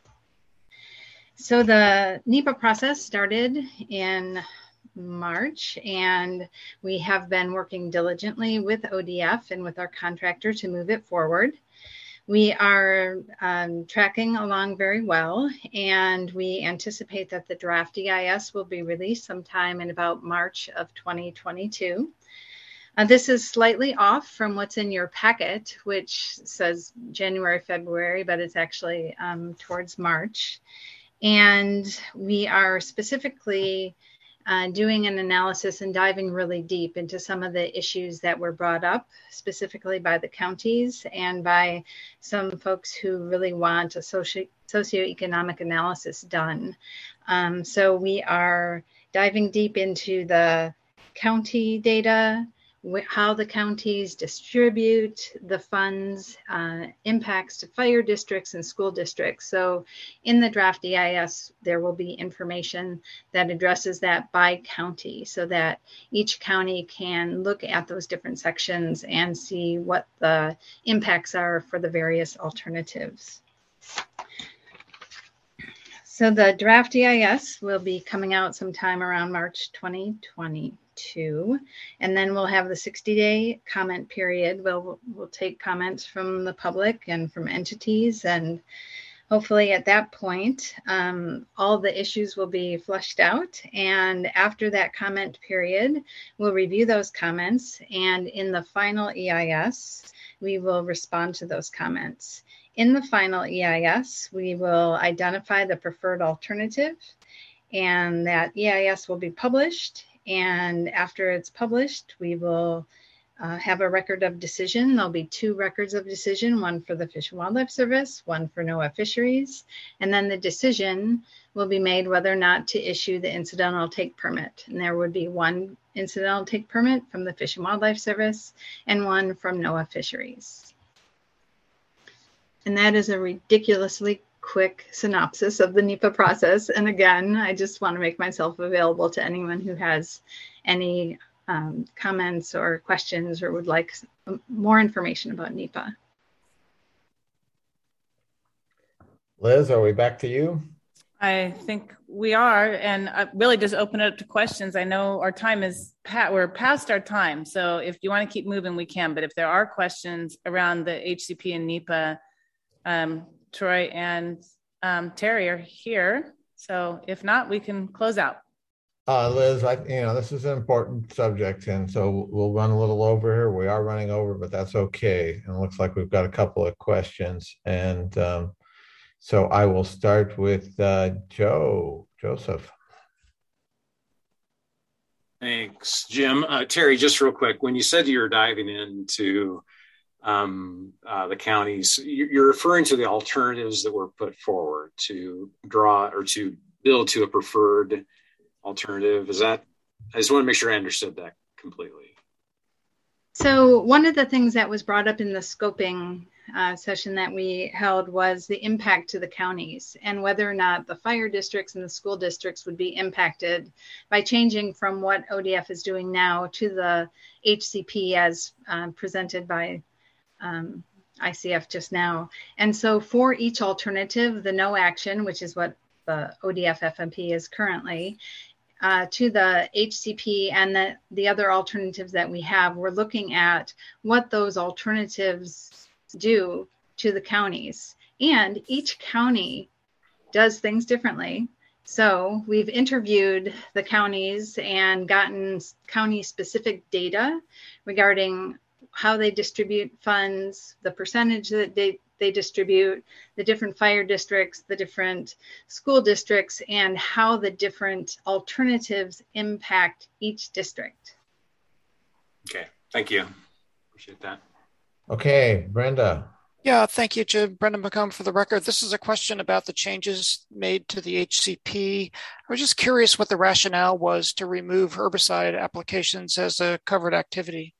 Speaker 10: So the NEPA process started in March, and we have been working diligently with O D F and with our contractor to move it forward. We are um, tracking along very well, and we anticipate that the draft E I S will be released sometime in about March of twenty twenty-two. Uh, this is slightly off from what's in your packet, which says January, February, but it's actually um, towards March. And we are specifically uh, doing an analysis and diving really deep into some of the issues that were brought up specifically by the counties and by some folks who really want a socio socioeconomic analysis done. Um, so we are diving deep into the county data, how the counties distribute the funds, uh, impacts to fire districts and school districts. So in the draft E I S, there will be information that addresses that by county so that each county can look at those different sections and see what the impacts are for the various alternatives. So the draft E I S will be coming out sometime around March twenty twenty-two, and then we'll have the sixty day comment period. We'll, we'll take comments from the public and from entities, and hopefully at that point, um, all the issues will be flushed out. And after that comment period, we'll review those comments, and in the final E I S, we will respond to those comments. In the final E I S, we will identify the preferred alternative, and that E I S will be published. And after it's published, we will uh, have a record of decision. There'll be two records of decision, one for the Fish and Wildlife Service, one for NOAA Fisheries. And then the decision will be made whether or not to issue the incidental take permit. And there would be one incidental take permit from the Fish and Wildlife Service and one from NOAA Fisheries. And that is a ridiculously quick synopsis of the NEPA process. And again, I just want to make myself available to anyone who has any um, comments or questions or would like more information about NEPA.
Speaker 1: Liz, are we back to you?
Speaker 2: I think we are, and I really just open it up to questions. I know our time is, we're past our time. So if you want to keep moving, we can. But if there are questions around the H C P and NEPA, Um, Troy and um, Terry are here. So if not, we can close out.
Speaker 1: Uh, Liz, I, you know, this is an important subject, and so we'll run a little over here. We are running over, but that's okay. And it looks like we've got a couple of questions. And um, so I will start with uh, Joe, Joseph.
Speaker 8: Thanks, Jim. Uh, Terry, just real quick, when you said you're diving into um, uh, the counties, you're referring to the alternatives that were put forward to draw or to build to a preferred alternative. Is that, I just want to make sure I understood that completely.
Speaker 10: So one of the things that was brought up in the scoping uh, session that we held was the impact to the counties and whether or not the fire districts and the school districts would be impacted by changing from what O D F is doing now to the H C P as uh, presented by um, I C F just now. And so for each alternative, the no action, which is what the O D F F M P is currently, Uh, to the H C P and the, the other alternatives that we have, we're looking at what those alternatives do to the counties. And each county does things differently. So we've interviewed the counties and gotten county specific data regarding how they distribute funds, the percentage that they they distribute, the different fire districts, the different school districts, and how the different alternatives impact each district.
Speaker 8: Okay, thank you. Appreciate that.
Speaker 1: Okay, Brenda.
Speaker 4: Yeah, thank you, Jim. Brenda McComb for the record. This is a question about the changes made to the H C P. I was just curious what the rationale was to remove herbicide applications as a covered activity.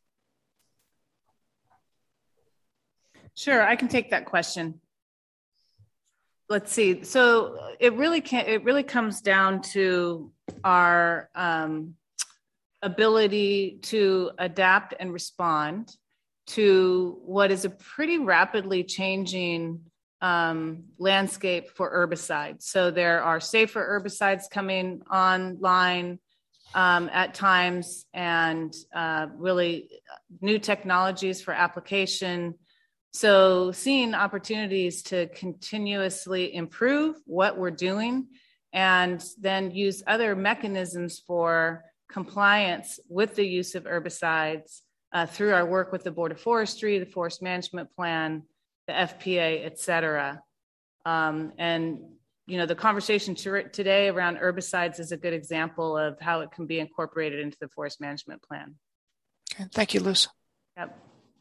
Speaker 2: Sure, I can take that question. Let's see. So it really can. It really comes down to our um, ability to adapt and respond to what is a pretty rapidly changing um, landscape for herbicides. So there are safer herbicides coming online um, at times, and uh, really new technologies for application. So seeing opportunities to continuously improve what we're doing and then use other mechanisms for compliance with the use of herbicides uh, through our work with the Board of Forestry, the Forest Management Plan, the F P A, et cetera. Um, and, you know, the conversation to, today around herbicides is a good example of how it can be incorporated into the Forest Management Plan.
Speaker 4: Okay, thank you, Liz.
Speaker 2: Yep.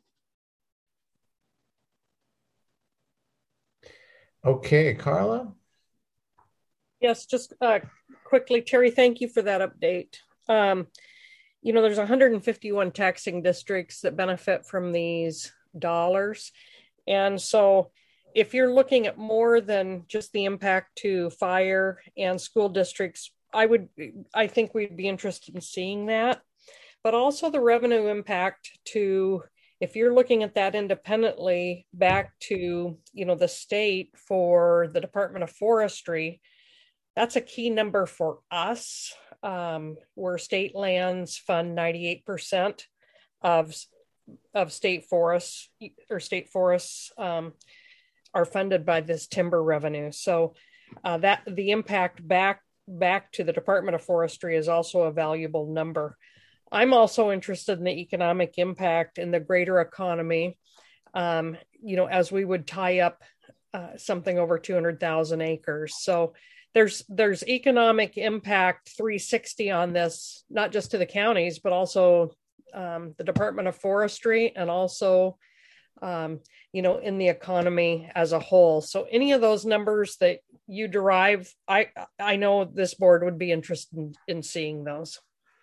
Speaker 1: Okay, Carla.
Speaker 5: Yes, just uh, quickly, Terry, thank you for that update. Um, you know, there's one hundred fifty-one taxing districts that benefit from these dollars. And so if you're looking at more than just the impact to fire and school districts, I would, I think we'd be interested in seeing that, but also the revenue impact to, if you're looking at that independently back to, you know, the state for the Department of Forestry, that's a key number for us, um, where state lands fund ninety-eight percent of, of state forests or state forests um, are funded by this timber revenue. So uh, that the impact back, back to the Department of Forestry is also a valuable number. I'm also interested in the economic impact in the greater economy, um, you know, as we would tie up uh, something over two hundred thousand acres. So there's there's economic impact three sixty on this, not just to the counties, but also um, the Department of Forestry and also, um, you know, in the economy as a whole. So any of those numbers that you derive, I, I know this board would be interested in, in seeing those.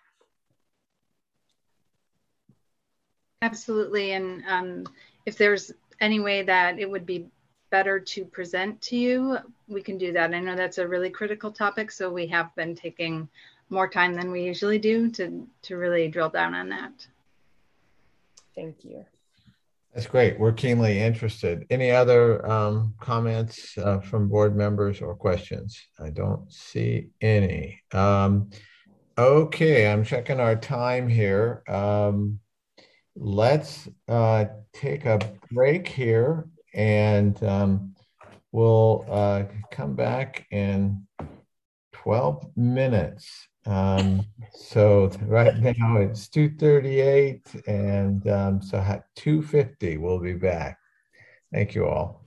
Speaker 10: Absolutely. And um, if there's any way that it would be better to present to you, we can do that. I know that's a really critical topic, so we have been taking more time than we usually do to, to really drill down on that.
Speaker 5: Thank you.
Speaker 1: That's great. We're keenly interested. Any other um, comments uh, from board members or questions? I don't see any. Um, okay, I'm checking our time here. Um, Let's uh, take a break here, and um, we'll uh, come back in twelve minutes. Um, so right now it's two thirty-eight, and um, so at two fifty we'll be back. Thank you all.